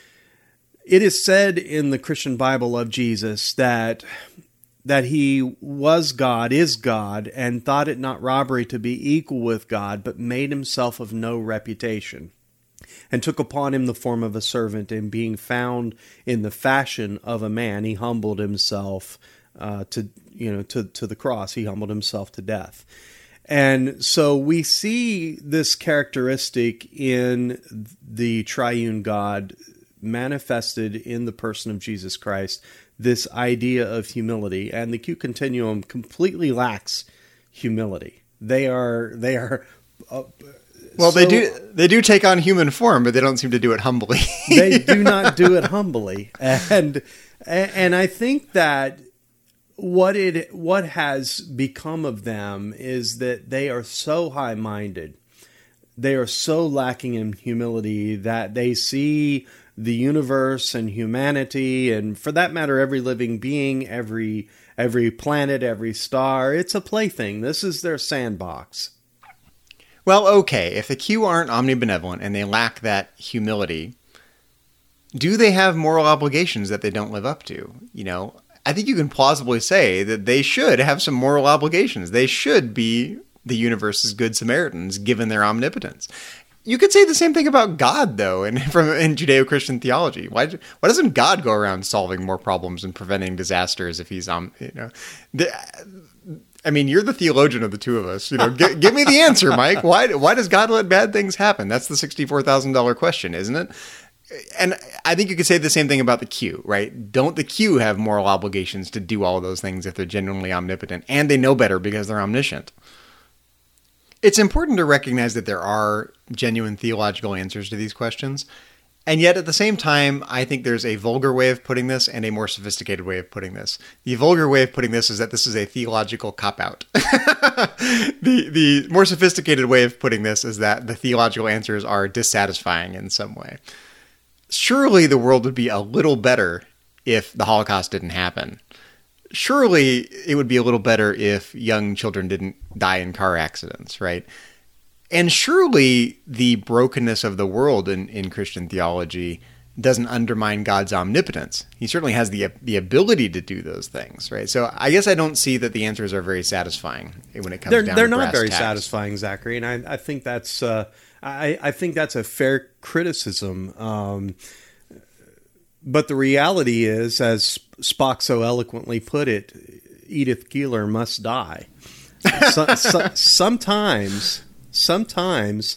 It is said in the Christian Bible of Jesus that that he was God, is God, and thought it not robbery to be equal with God, but made himself of no reputation, and took upon him the form of a servant, and being found in the fashion of a man, he humbled himself uh, to you know to, to the cross. He humbled himself to death. And so we see this characteristic in the triune God manifested in the person of Jesus Christ, this idea of humility, and the Q continuum completely lacks humility. They are they are uh, well, so, they do they do take on human form, but they don't seem to do it humbly. They do not do it humbly, and and I think that what it what has become of them is that they are so high-minded, they are so lacking in humility that they see the universe and humanity, and for that matter, every living being, every every planet, every star, it's a plaything. This is their sandbox. Well, okay, if the Q aren't omnibenevolent and they lack that humility, do they have moral obligations that they don't live up to? You know, I think you can plausibly say that they should have some moral obligations. They should be the universe's good Samaritans, given their omnipotence. You could say the same thing about God, though, in, from, in Judeo-Christian theology. Why, why doesn't God go around solving more problems and preventing disasters if he's, um, you know, the, I mean, you're the theologian of the two of us. You know, g- give me the answer, Mike. Why, why does God let bad things happen? That's the sixty-four thousand dollars question, isn't it? And I think you could say the same thing about the Q, right? Don't the Q have moral obligations to do all of those things if they're genuinely omnipotent and they know better because they're omniscient? It's important to recognize that there are genuine theological answers to these questions. And yet, at the same time, I think there's a vulgar way of putting this and a more sophisticated way of putting this. The vulgar way of putting this is that this is a theological cop-out. the, the more sophisticated way of putting this is that the theological answers are dissatisfying in some way. Surely the world would be a little better if the Holocaust didn't happen. Surely it would be a little better if young children didn't die in car accidents, right? And surely the brokenness of the world in, in Christian theology doesn't undermine God's omnipotence. He certainly has the the ability to do those things, right? So I guess I don't see that the answers are very satisfying when it comes they're, down they're to not brass very tacks. satisfying, Zachary, and I, I think that's uh, I, I think that's a fair criticism. Um, but the reality is, as Spock so eloquently put it, Edith Keeler must die. so, so, sometimes, sometimes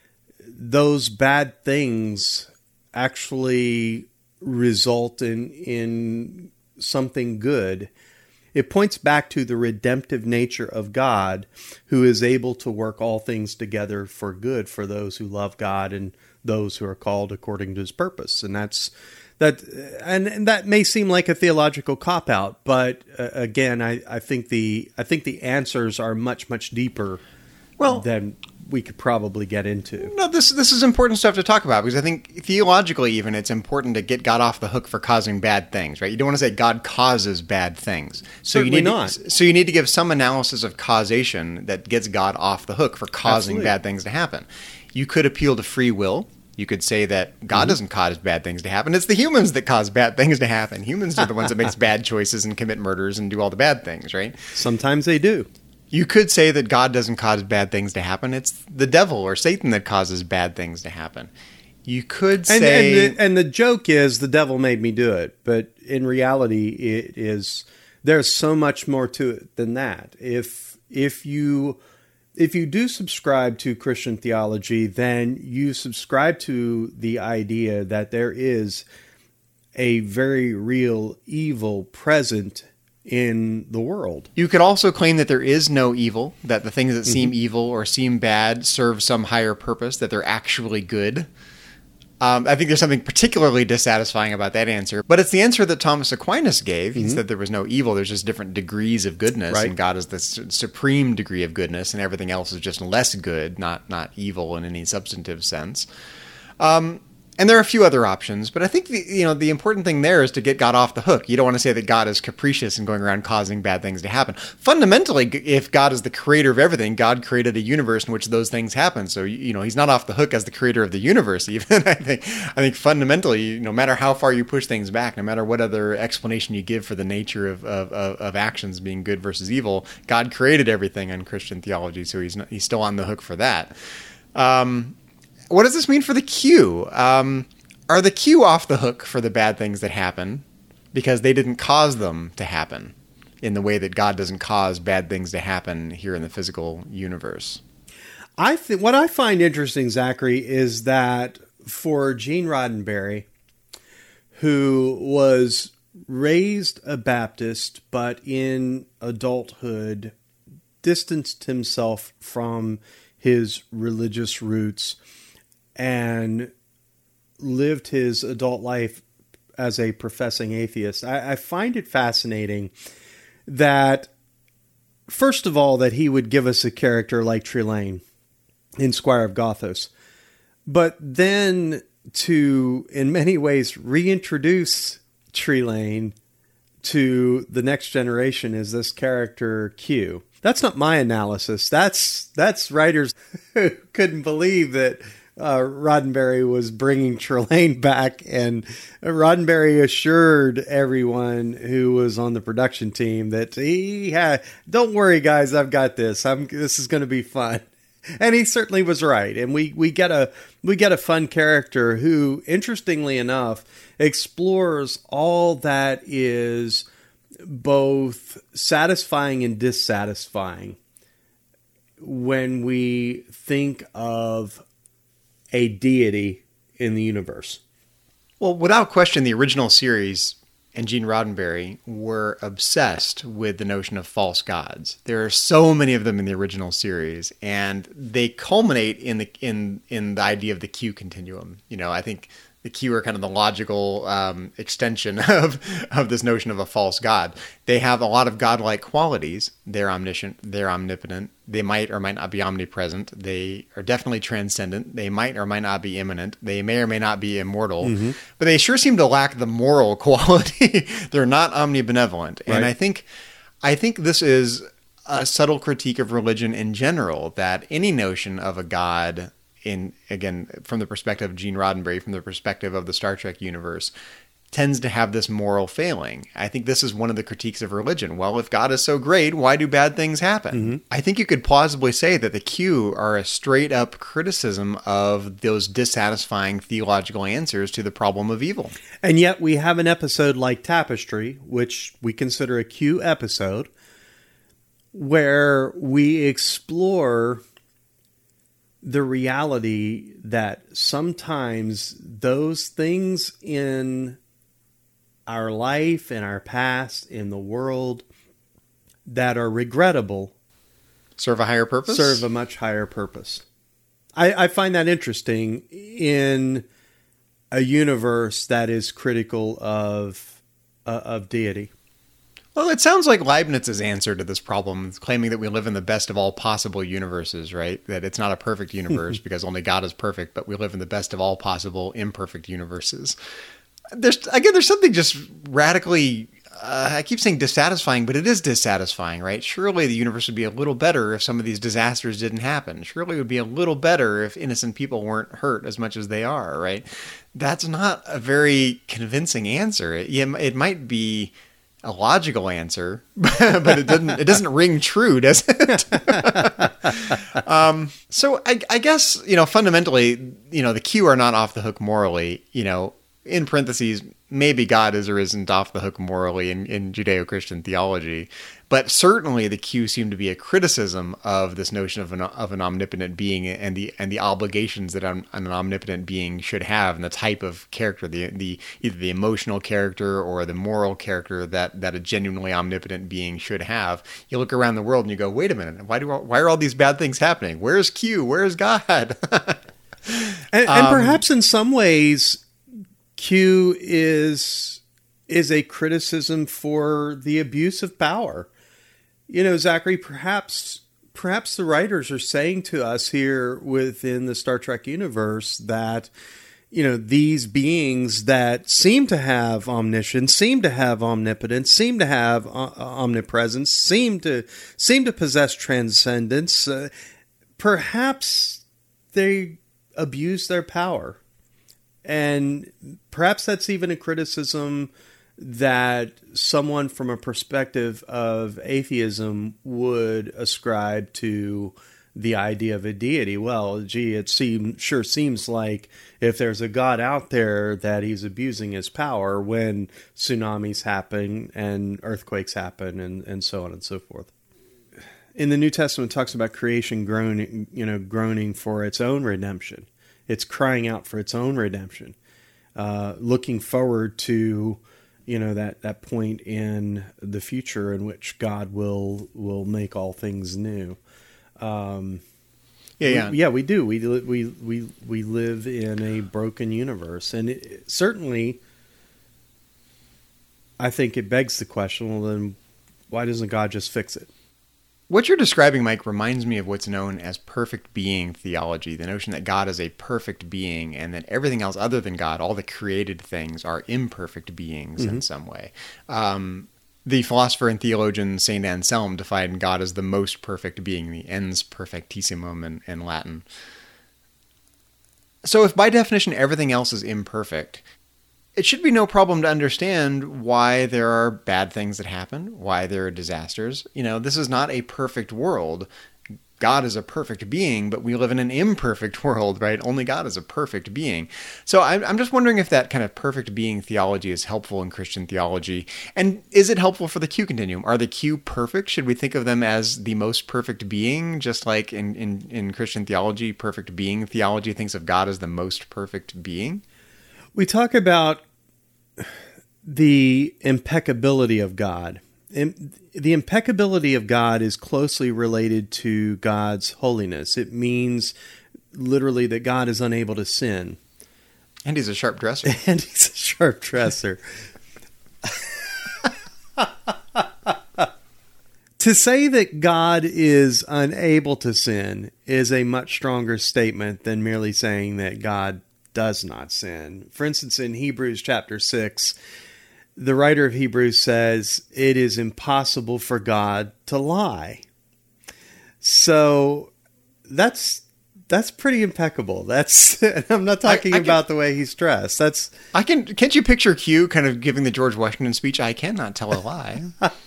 those bad things actually result in in something good. It points back to the redemptive nature of God, who is able to work all things together for good for those who love God and those who are called according to his purpose. And that's that, and, and that may seem like a theological cop-out, but uh, again, I, I think the I think the answers are much, much deeper Well, than we could probably get into. No, this this is important stuff to talk about, because I think theologically even it's important to get God off the hook for causing bad things, right? You don't want to say God causes bad things. So Certainly you need not. To, so you need to give some analysis of causation that gets God off the hook for causing Absolutely. bad things to happen. You could appeal to free will. You could say that God Mm-hmm. doesn't cause bad things to happen. It's the humans that cause bad things to happen. Humans are the ones that make bad choices and commit murders and do all the bad things, right? Sometimes they do. You could say that God doesn't cause bad things to happen. It's the devil or Satan that causes bad things to happen. You could And, say... and, the, and the joke is the devil made me do it, but in reality, it is there's so much more to it than that. If if you if you do subscribe to Christian theology, then you subscribe to the idea that there is a very real evil present in the world. You could also claim that there is no evil, that the things that Mm-hmm. seem evil or seem bad serve some higher purpose, that they're actually good. Um, I think there's something particularly dissatisfying about that answer, but it's the answer that Thomas Aquinas gave. He said there was no evil, there's just different degrees of goodness, Right. and God is the su- supreme degree of goodness, and everything else is just less good, not not evil in any substantive sense. Um, and there are a few other options, but I think the you know the important thing there is to get God off the hook. You don't want to say that God is capricious and going around causing bad things to happen. Fundamentally, if God is the creator of everything, God created a universe in which those things happen. So you know He's not off the hook as the creator of the universe. Even I think I think fundamentally, no matter how far you push things back, no matter what other explanation you give for the nature of of, of, of actions being good versus evil, God created everything in Christian theology. So He's not, He's still on the hook for that. Um, What does this mean for the Q? Um, are the Q off the hook for the bad things that happen because they didn't cause them to happen in the way that God doesn't cause bad things to happen here in the physical universe? I think what I find interesting, Zachary, is that for Gene Roddenberry, who was raised a Baptist, but in adulthood distanced himself from his religious roots and lived his adult life as a professing atheist, I, I find it fascinating that, first of all, that he would give us a character like Trelane in Squire of Gothos, but then to, in many ways, reintroduce Trelane to the next generation as this character Q. That's not my analysis. That's that's writers who couldn't believe that uh, Roddenberry was bringing Trelane back, and Roddenberry assured everyone who was on the production team that he had, don't worry, guys, I've got this. I'm this is going to be fun. And he certainly was right. And we, we get a we get a fun character who, interestingly enough, explores all that is both satisfying and dissatisfying when we think of a deity in the universe. Well, without question, the original series and Gene Roddenberry were obsessed with the notion of false gods. There are so many of them in the original series, and they culminate in the in in the idea of the Q continuum. You know, I think the Q are kind of the logical um, extension of of this notion of a false god. They have a lot of godlike qualities. They're omniscient. They're omnipotent. They might or might not be omnipresent. They are definitely transcendent. They might or might not be immanent. They may or may not be immortal. Mm-hmm. But they sure seem to lack the moral quality. They're not omnibenevolent. Right. And I think, I think this is a subtle critique of religion in general, that any notion of a god in, again, from the perspective of Gene Roddenberry, from the perspective of the Star Trek universe, tends to have this moral failing. I think this is one of the critiques of religion. Well, if God is so great, why do bad things happen? Mm-hmm. I think you could plausibly say that the Q are a straight up criticism of those dissatisfying theological answers to the problem of evil. And yet we have an episode like Tapestry, which we consider a Q episode, where we explore the reality that sometimes those things in our life, in our past, in the world, that are regrettable, serve a higher purpose? Serve a much higher purpose. I, I find that interesting in a universe that is critical of uh, of deity. Well, it sounds like Leibniz's answer to this problem, claiming that we live in the best of all possible universes, right? That it's not a perfect universe because only God is perfect, but we live in the best of all possible imperfect universes. There's again, there's something just radically, uh, I keep saying dissatisfying, but it is dissatisfying, right? Surely the universe would be a little better if some of these disasters didn't happen. Surely it would be a little better if innocent people weren't hurt as much as they are, right? That's not a very convincing answer. It, it might be a logical answer, but it doesn't it doesn't ring true, does it? um, so I, I guess, you know, fundamentally, you know, the Q are not off the hook morally, you know, in parentheses, maybe God is or isn't off the hook morally in, in Judeo-Christian theology, but certainly the Q seem to be a criticism of this notion of an of an omnipotent being and the and the obligations that an, an omnipotent being should have, and the type of character, the the either the emotional character or the moral character that, that a genuinely omnipotent being should have. You look around the world and you go, wait a minute, why do why are all these bad things happening? Where's Q? Where's God? and, and um, perhaps in some ways, Q is is a criticism for the abuse of power. You know, Zachary, perhaps perhaps the writers are saying to us here within the Star Trek universe that, you know, these beings that seem to have omniscience, seem to have omnipotence, seem to have uh, omnipresence, seem to seem to possess transcendence, uh, perhaps they abuse their power. And perhaps that's even a criticism that someone from a perspective of atheism would ascribe to the idea of a deity. Well, gee, it seem, sure seems like if there's a God out there that he's abusing his power when tsunamis happen and earthquakes happen and, and so on and so forth. In the New Testament, it talks about creation groaning, you know, groaning for its own redemption. It's crying out for its own redemption, uh, looking forward to, you know, that, that point in the future in which God will will make all things new. Um, yeah, yeah, we, yeah. We do. We we we we live in a broken universe, and it, certainly, I think it begs the question: well, then, why doesn't God just fix it? What you're describing, Mike, reminds me of what's known as perfect being theology, the notion that God is a perfect being and that everything else other than God, all the created things, are imperfect beings mm-hmm. in some way. Um, the philosopher and theologian Saint Anselm defined God as the most perfect being, the ens perfectissimum in, in Latin. So if by definition everything else is imperfect, it should be no problem to understand why there are bad things that happen, why there are disasters. You know, this is not a perfect world. God is a perfect being, but we live in an imperfect world, right? Only God is a perfect being. So I'm just wondering if that kind of perfect being theology is helpful in Christian theology. And is it helpful for the Q continuum? Are the Q perfect? Should we think of them as the most perfect being? Just like in, in, in Christian theology, perfect being theology thinks of God as the most perfect being? We talk about the impeccability of God. The impeccability of God is closely related to God's holiness. It means literally that God is unable to sin. And he's a sharp dresser. And he's a sharp dresser. To say that God is unable to sin is a much stronger statement than merely saying that God does not sin. For instance, in Hebrews chapter six, the writer of Hebrews says, it is impossible for God to lie. So that's That's pretty impeccable. That's I'm not talking I, I about can, the way he's dressed. That's I can can't you picture Q kind of giving the George Washington speech? I cannot tell a lie.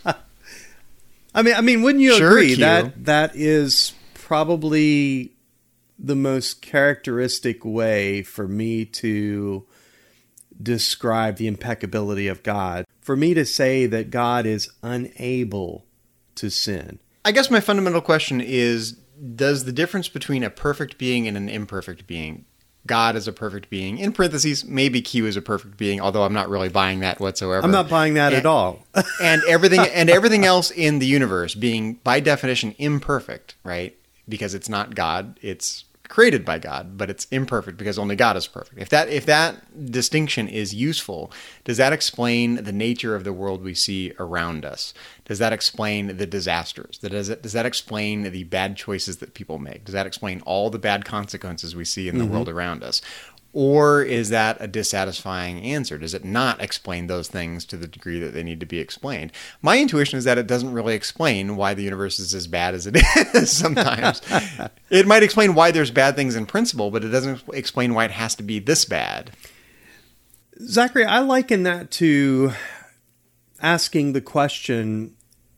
I mean, I mean, wouldn't you sure, agree Q. that that is probably the most characteristic way for me to describe the impeccability of God? For me to say that God is unable to sin. I guess my fundamental question is, does the difference between a perfect being and an imperfect being, God is a perfect being, in parentheses, maybe Q is a perfect being, although I'm not really buying that whatsoever. I'm not buying that and, at all. and everything and everything else in the universe being, by definition, imperfect, right? Because it's not God, it's created by God, but it's imperfect because only God is perfect. If that if that distinction is useful, does that explain the nature of the world we see around us? Does that explain the disasters? Does it, does that explain the bad choices that people make? Does that explain all the bad consequences we see in the mm-hmm. world around us? Or is that a dissatisfying answer? Does it not explain those things to the degree that they need to be explained? My intuition is that it doesn't really explain why the universe is as bad as it is sometimes. It might explain why there's bad things in principle, but it doesn't explain why it has to be this bad. Zachary, I liken that to asking the question,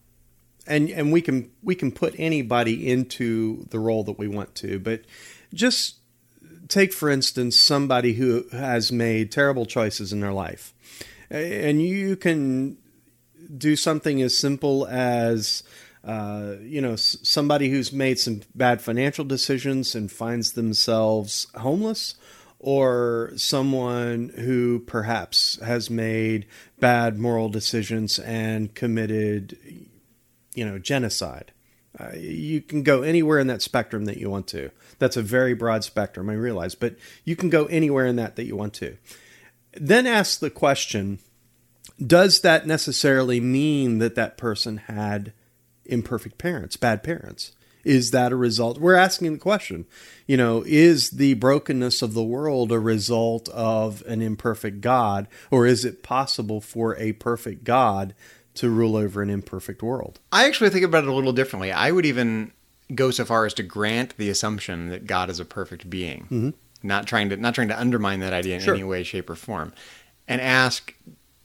and and we can we can put anybody into the role that we want to, but just take, for instance, somebody who has made terrible choices in their life. And you can do something as simple as, uh, you know, somebody who's made some bad financial decisions and finds themselves homeless, or someone who perhaps has made bad moral decisions and committed, you know, genocide. Uh, you can go anywhere in that spectrum that you want to. That's a very broad spectrum, I realize, but you can go anywhere in that that you want to. Then ask the question, does that necessarily mean that that person had imperfect parents, bad parents? Is that a result? We're asking the question, you know, is the brokenness of the world a result of an imperfect God, or is it possible for a perfect God to rule over an imperfect world? I actually think about it a little differently. I would even go so far as to grant the assumption that God is a perfect being, mm-hmm. not trying to not trying to undermine that idea in sure. any way, shape, or form, and ask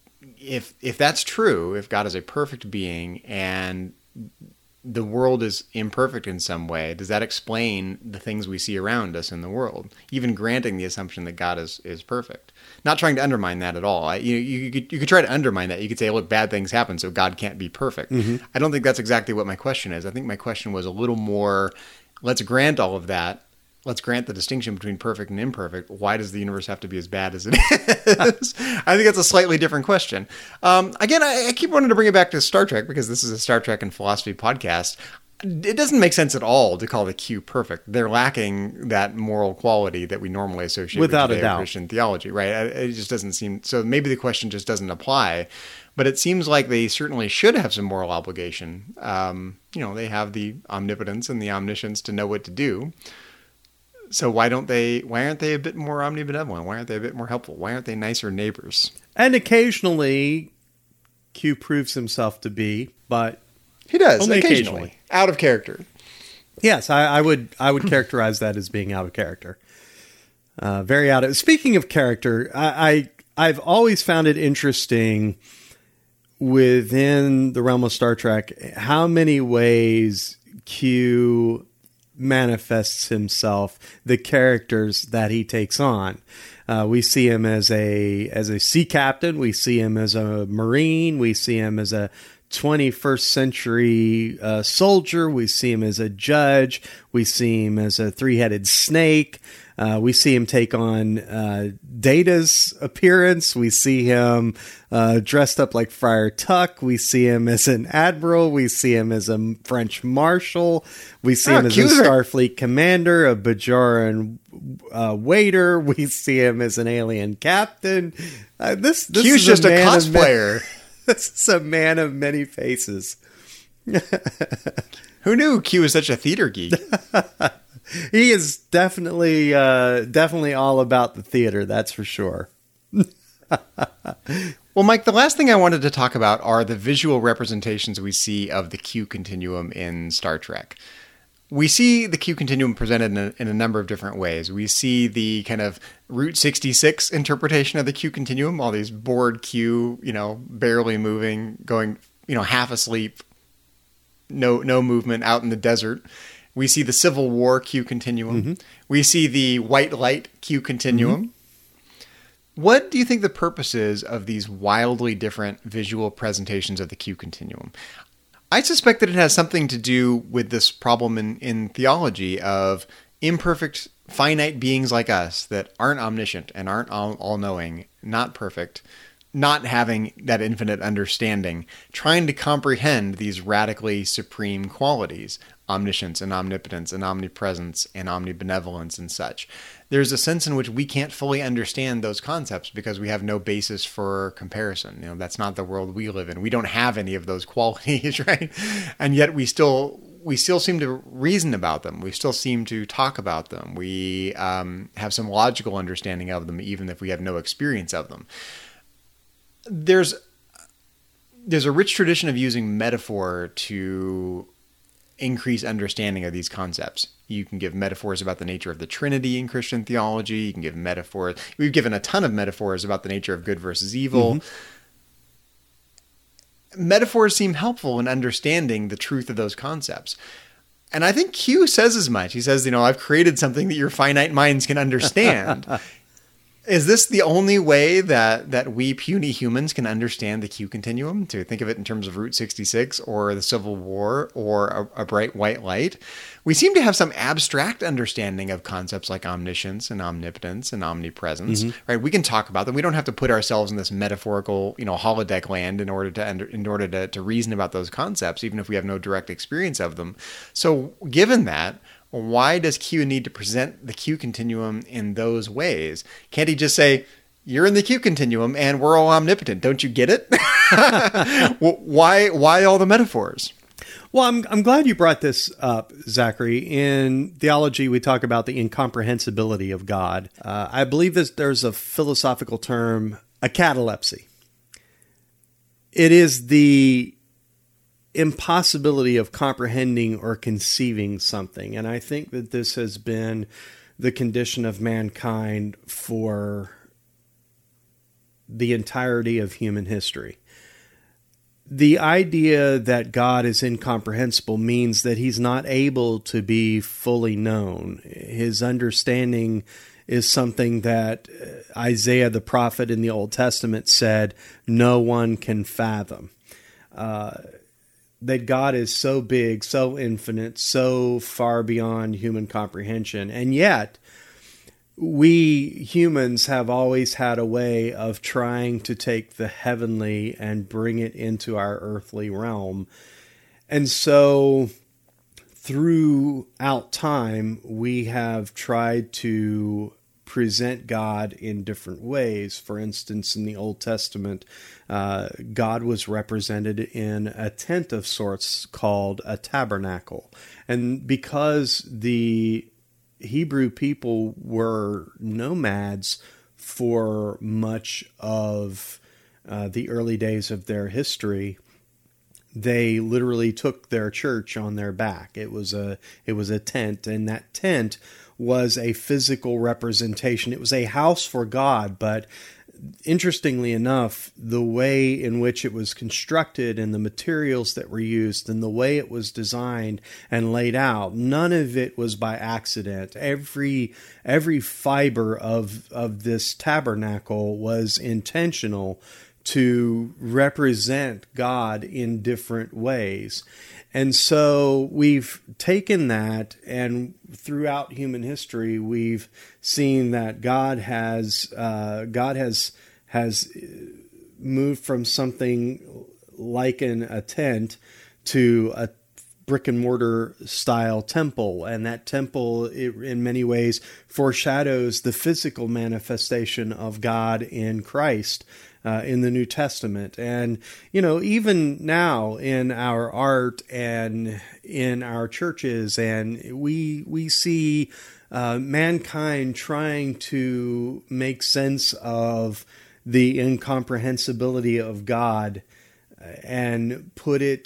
if if that's true, if God is a perfect being and the world is imperfect in some way, does that explain the things we see around us in the world? Even granting the assumption that God is, is perfect. Not trying to undermine that at all. I, you, you, could, you could try to undermine that. You could say, look, bad things happen, so God can't be perfect. Mm-hmm. I don't think that's exactly what my question is. I think my question was a little more, let's grant all of that. Let's grant the distinction between perfect and imperfect. Why does the universe have to be as bad as it is? I think that's a slightly different question. Um, again, I, I keep wanting to bring it back to Star Trek because this is a Star Trek and philosophy podcast. It doesn't make sense at all to call the Q perfect. They're lacking that moral quality that we normally associate Without with Judeo-Christian theology, right? It just doesn't seem... So maybe the question just doesn't apply. But it seems like they certainly should have some moral obligation. Um, you know, they have the omnipotence and the omniscience to know what to do. So why don't they? Why aren't they a bit more omnibenevolent? Why aren't they a bit more helpful? Why aren't they nicer neighbors? And occasionally, Q proves himself to be, but he does only occasionally, occasionally. Out of character. Yes, I, I would. I would characterize that as being out of character. Uh, very out of. Speaking of character, I, I I've always found it interesting within the realm of Star Trek how many ways Q manifests himself, the characters that he takes on. Uh, we see him as a as a sea captain. We see him as a Marine. We see him as a twenty-first century uh, soldier. We see him as a judge. We see him as a three-headed snake. Uh, we see him take on uh, Data's appearance. We see him uh, dressed up like Friar Tuck. We see him as an admiral. We see him as a French marshal. We see oh, him as cute. a Starfleet commander, a Bajoran uh, waiter. We see him as an alien captain. Uh, this this Q's is just a, a cosplayer. Of this is a man of many faces. Who knew Q was such a theater geek? He is definitely, uh, definitely all about the theater. That's for sure. Well, Mike, the last thing I wanted to talk about are the visual representations we see of the Q continuum in Star Trek. We see the Q continuum presented in a, in a number of different ways. We see the kind of Route sixty-six interpretation of the Q continuum, all these bored Q, you know, barely moving, going, you know, half asleep, no no movement out in the desert. We see the Civil War Q continuum. Mm-hmm. We see the white light Q continuum. Mm-hmm. What do you think the purpose is of these wildly different visual presentations of the Q continuum? I suspect that it has something to do with this problem in, in theology of imperfect, finite beings like us that aren't omniscient and aren't all, all-knowing, not perfect, not having that infinite understanding, trying to comprehend these radically supreme qualities, omniscience and omnipotence and omnipresence and omnibenevolence and such. There's a sense in which we can't fully understand those concepts because we have no basis for comparison. You know, that's not the world we live in. We don't have any of those qualities, right? And yet we still we still seem to reason about them. We still seem to talk about them. We um, have some logical understanding of them, even if we have no experience of them. There's there's a rich tradition of using metaphor to increase understanding of these concepts. You can give metaphors about the nature of the Trinity in Christian theology. You can give metaphors. We've given a ton of metaphors about the nature of good versus evil. Mm-hmm. Metaphors seem helpful in understanding the truth of those concepts. And I think Q says as much. He says, you know, I've created something that your finite minds can understand. Is this the only way that, that we puny humans can understand the Q continuum? To think of it in terms of Route sixty-six or the Civil War or a, a bright white light? We seem to have some abstract understanding of concepts like omniscience and omnipotence and omnipresence, mm-hmm. right? We can talk about them. We don't have to put ourselves in this metaphorical, you know, holodeck land in order to in order to, to reason about those concepts, even if we have no direct experience of them. So given that, why does Q need to present the Q continuum in those ways? Can't he just say, you're in the Q continuum and we're all omnipotent. Don't you get it? why, why all the metaphors? Well, I'm I'm glad you brought this up, Zachary. In theology, we talk about the incomprehensibility of God. Uh, I believe this, there's a philosophical term, a catalepsy. It is the impossibility of comprehending or conceiving something. And I think that this has been the condition of mankind for the entirety of human history. The idea that God is incomprehensible means that he's not able to be fully known. His understanding is something that Isaiah the prophet in the Old Testament said no one can fathom. Uh, that God is so big, so infinite, so far beyond human comprehension. And yet, we humans have always had a way of trying to take the heavenly and bring it into our earthly realm. And so, throughout time, we have tried to present God in different ways. For instance, in the Old Testament, uh, God was represented in a tent of sorts called a tabernacle. And because the Hebrew people were nomads for much of uh, the early days of their history, they literally took their church on their back. It was a it was a tent, and that tent was a physical representation. It was a house for God, but interestingly enough, the way in which it was constructed and the materials that were used and the way it was designed and laid out, none of it was by accident. Every every fiber of of this tabernacle was intentional to represent God in different ways. And so we've taken that, and throughout human history, we've seen that God has uh, God has has moved from something like an, a tent to a brick and mortar style temple, and that temple, it, in many ways, foreshadows the physical manifestation of God in Christ. Uh, in the New Testament. And, you know, even now in our art and in our churches, and we we see uh, mankind trying to make sense of the incomprehensibility of God and put it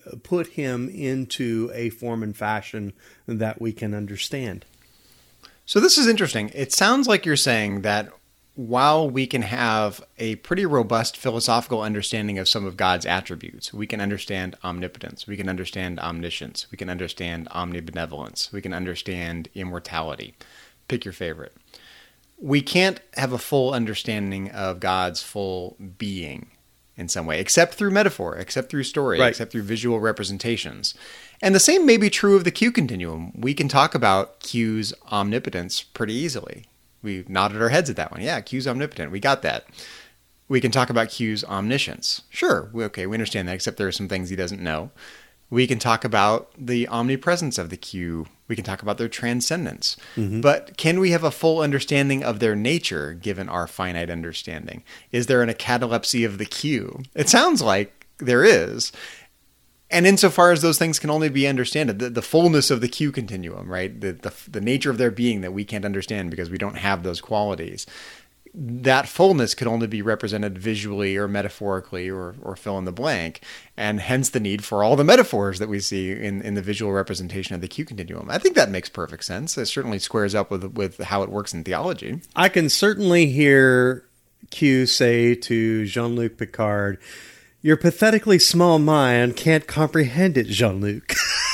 put him into a form and fashion that we can understand. So this is interesting. It sounds like you're saying that while we can have a pretty robust philosophical understanding of some of God's attributes, we can understand omnipotence, we can understand omniscience, we can understand omnibenevolence, we can understand immortality. Pick your favorite. We can't have a full understanding of God's full being in some way, except through metaphor, except through story, Right. except through visual representations. And the same may be true of the Q continuum. We can talk about Q's omnipotence pretty easily. We nodded our heads at that one. Yeah, Q's omnipotent. We got that. We can talk about Q's omniscience. Sure, we, okay, we understand that, except there are some things he doesn't know. We can talk about the omnipresence of the Q. We can talk about their transcendence. Mm-hmm. But can we have a full understanding of their nature, given our finite understanding? Is there an catalepsy of the Q? It sounds like there is. And insofar as those things can only be understood, the, the fullness of the Q continuum, right? The, the the nature of their being that we can't understand because we don't have those qualities. That fullness could only be represented visually or metaphorically or, or fill in the blank, and hence the need for all the metaphors that we see in, in the visual representation of the Q continuum. I think that makes perfect sense. It certainly squares up with with how it works in theology. I can certainly hear Q say to Jean-Luc Picard, "Your pathetically small mind can't comprehend it, Jean-Luc."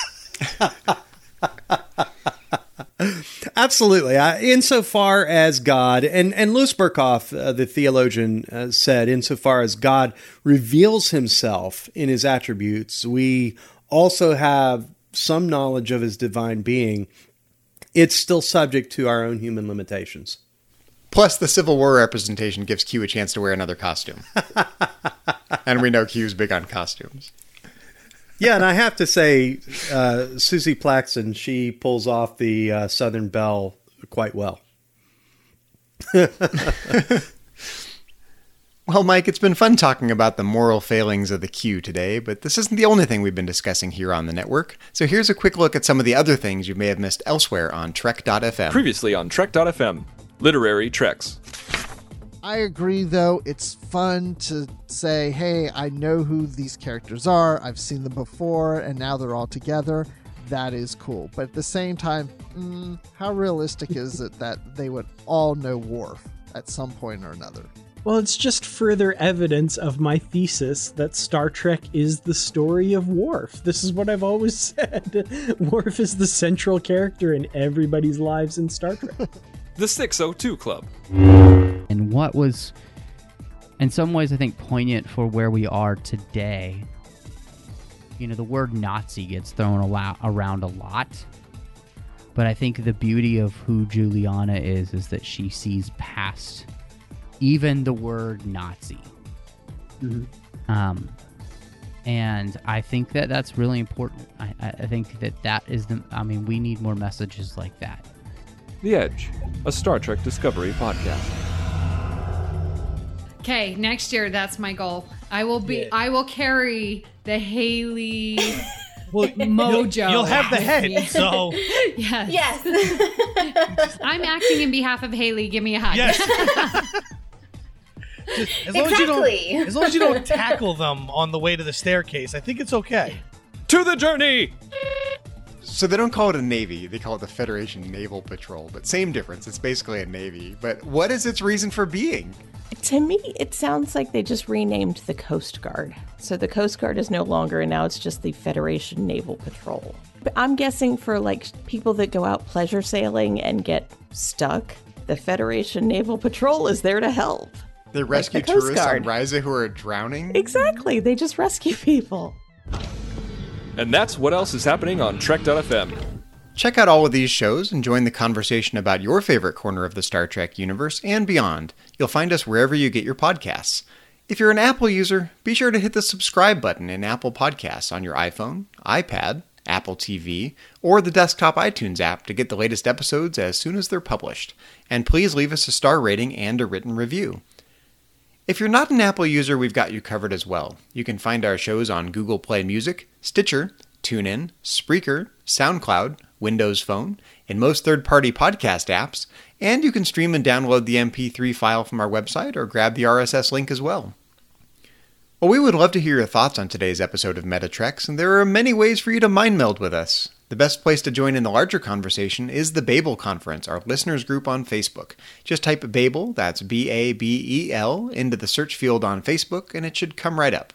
Absolutely. I, insofar as God, and, and Louis Berkhoff, uh, the theologian, uh, said, insofar as God reveals himself in his attributes, we also have some knowledge of his divine being. It's still subject to our own human limitations. Plus, the Civil War representation gives Q a chance to wear another costume. And we know Q's big on costumes. Yeah, and I have to say, uh, Susie Plaxton, she pulls off the uh, Southern Belle quite well. Well, Mike, it's been fun talking about the moral failings of the Q today, but this isn't the only thing we've been discussing here on the network. So here's a quick look at some of the other things you may have missed elsewhere on Trek dot f m. Previously on Trek dot f m, Literary Treks. I agree, though. It's fun to say, hey, I know who these characters are. I've seen them before, and now they're all together. That is cool. But at the same time, mm, how realistic is it that they would all know Worf at some point or another? Well, it's just further evidence of my thesis that Star Trek is the story of Worf. This is what I've always said. Worf is the central character in everybody's lives in Star Trek. The six oh two Club. And what was, in some ways, I think, poignant for where we are today, you know, the word Nazi gets thrown a around a lot, but I think the beauty of who Juliana is, is that she sees past even the word Nazi. Mm-hmm. Um, and I think that that's really important. I, I think that that is the, I mean, we need more messages like that. The Edge, a Star Trek Discovery podcast. Okay, next year, that's my goal. I will be. Yeah. I will carry the Haley well, mojo. You'll, you'll have the with head, me. so yes, yes. I'm acting in behalf of Haley. Give me a hug. Yes. Just, as long exactly. as you don't, as long as you don't tackle them on the way to the staircase, I think it's okay. To the journey. So they don't call it a Navy, they call it the Federation Naval Patrol, but same difference, it's basically a Navy. But what is its reason for being? To me, it sounds like they just renamed the Coast Guard. So the Coast Guard is no longer, and now it's just the Federation Naval Patrol. But I'm guessing for like people that go out pleasure sailing and get stuck, the Federation Naval Patrol is there to help. They rescue like the Coast tourists Guard. on Risa who are drowning? Exactly, they just rescue people. And that's what else is happening on Trek dot f m. Check out all of these shows and join the conversation about your favorite corner of the Star Trek universe and beyond. You'll find us wherever you get your podcasts. If you're an Apple user, be sure to hit the subscribe button in Apple Podcasts on your iPhone, iPad, Apple T V, or the desktop iTunes app to get the latest episodes as soon as they're published. And please leave us a star rating and a written review. If you're not an Apple user, we've got you covered as well. You can find our shows on Google Play Music, Stitcher, TuneIn, Spreaker, SoundCloud, Windows Phone, and most third-party podcast apps, and you can stream and download the M P three file from our website or grab the R S S link as well. Well, we would love to hear your thoughts on today's episode of Metatreks, and there are many ways for you to mind meld with us. The best place to join in the larger conversation is the Babel Conference, our listeners group on Facebook. Just type Babel, that's B A B E L, into the search field on Facebook, and it should come right up.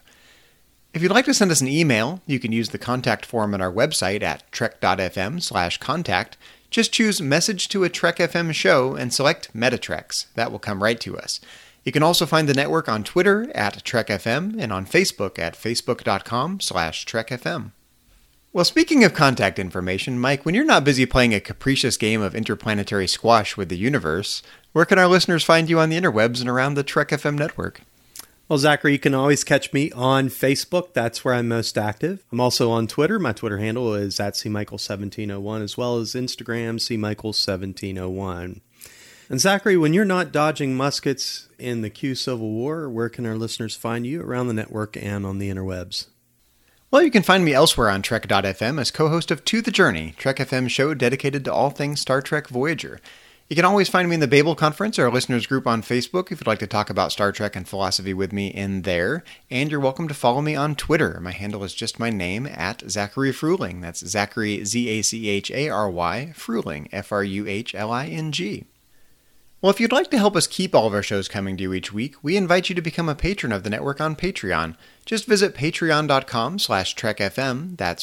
If you'd like to send us an email, you can use the contact form on our website at trek.fm slash contact. Just choose Message to a Trek F M Show and select Metatreks. That will come right to us. You can also find the network on Twitter at Trek F M and on Facebook at facebook.com slash TrekFM. Well, speaking of contact information, Mike, when you're not busy playing a capricious game of interplanetary squash with the universe, where can our listeners find you on the interwebs and around the Trek F M network? Well, Zachary, you can always catch me on Facebook. That's where I'm most active. I'm also on Twitter. My Twitter handle is at C Michael seventeen oh one, as well as Instagram, C Michael seventeen oh one. And Zachary, when you're not dodging muskets in the Q Civil War, where can our listeners find you around the network and on the interwebs? Well, you can find me elsewhere on Trek dot F M as co-host of To the Journey, Trek F M show dedicated to all things Star Trek Voyager. You can always find me in the Babel Conference, our listeners group on Facebook, if you'd like to talk about Star Trek and philosophy with me in there. And you're welcome to follow me on Twitter. My handle is just my name, at Zachary Fruhling. That's Zachary, Z A C H A R Y, Fruhling, F R U H L I N G. Well, if you'd like to help us keep all of our shows coming to you each week, we invite you to become a patron of the network on Patreon. Just visit patreon.com slash trekfm, that's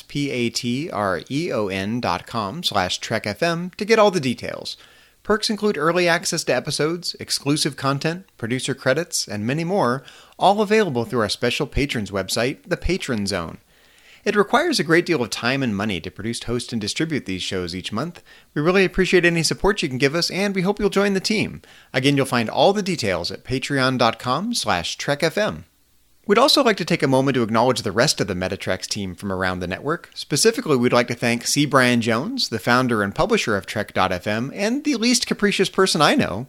P-A-T-R-E-O-N dot com slash trekfm, to get all the details. Perks include early access to episodes, exclusive content, producer credits, and many more, all available through our special patrons website, the Patron Zone. It requires a great deal of time and money to produce, host, and distribute these shows each month. We really appreciate any support you can give us, and we hope you'll join the team. Again, you'll find all the details at patreon.com slash trekfm. We'd also like to take a moment to acknowledge the rest of the Metatreks team from around the network. Specifically, we'd like to thank C. Brian Jones, the founder and publisher of Trek dot F M, and the least capricious person I know.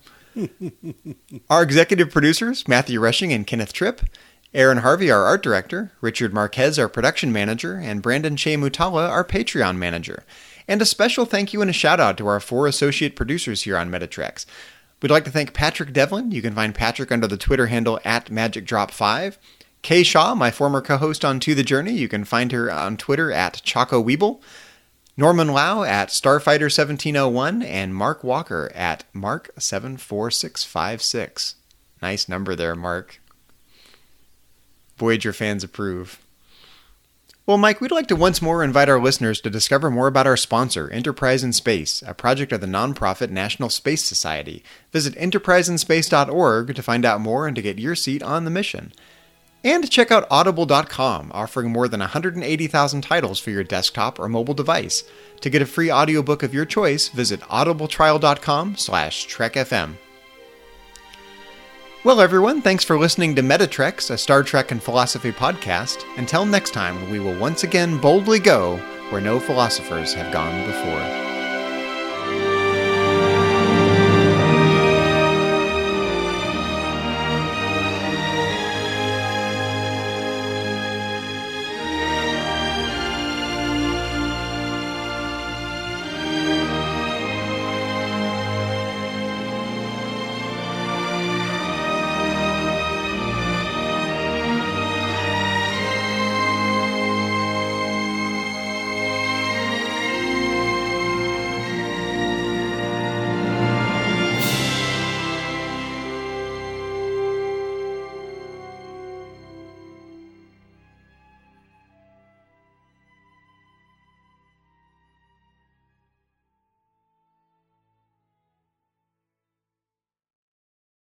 Our executive producers, Matthew Rushing and Kenneth Tripp. Aaron Harvey, our art director, Richard Marquez, our production manager, and Brandon Che Mutala, our Patreon manager. And a special thank you and a shout out to our four associate producers here on Metatreks. We'd like to thank Patrick Devlin. You can find Patrick under the Twitter handle at Magic Drop five. Kay Shaw, my former co-host on To the Journey. You can find her on Twitter at Choco Weeble. Norman Lau at Starfighter seventeen oh one, and Mark Walker at Mark seven four six five six. Nice number there, Mark. Voyager fans approve. Well, Mike, we'd like to once more invite our listeners to discover more about our sponsor, Enterprise in Space, a project of the nonprofit National Space Society. Visit enterprise in space dot org to find out more and to get your seat on the mission. And check out audible dot com, offering more than one hundred eighty thousand titles for your desktop or mobile device. To get a free audiobook of your choice, visit audibletrial.com slash trekfm. Well, everyone, thanks for listening to Metatreks, a Star Trek and philosophy podcast. Until next time, we will once again boldly go where no philosophers have gone before.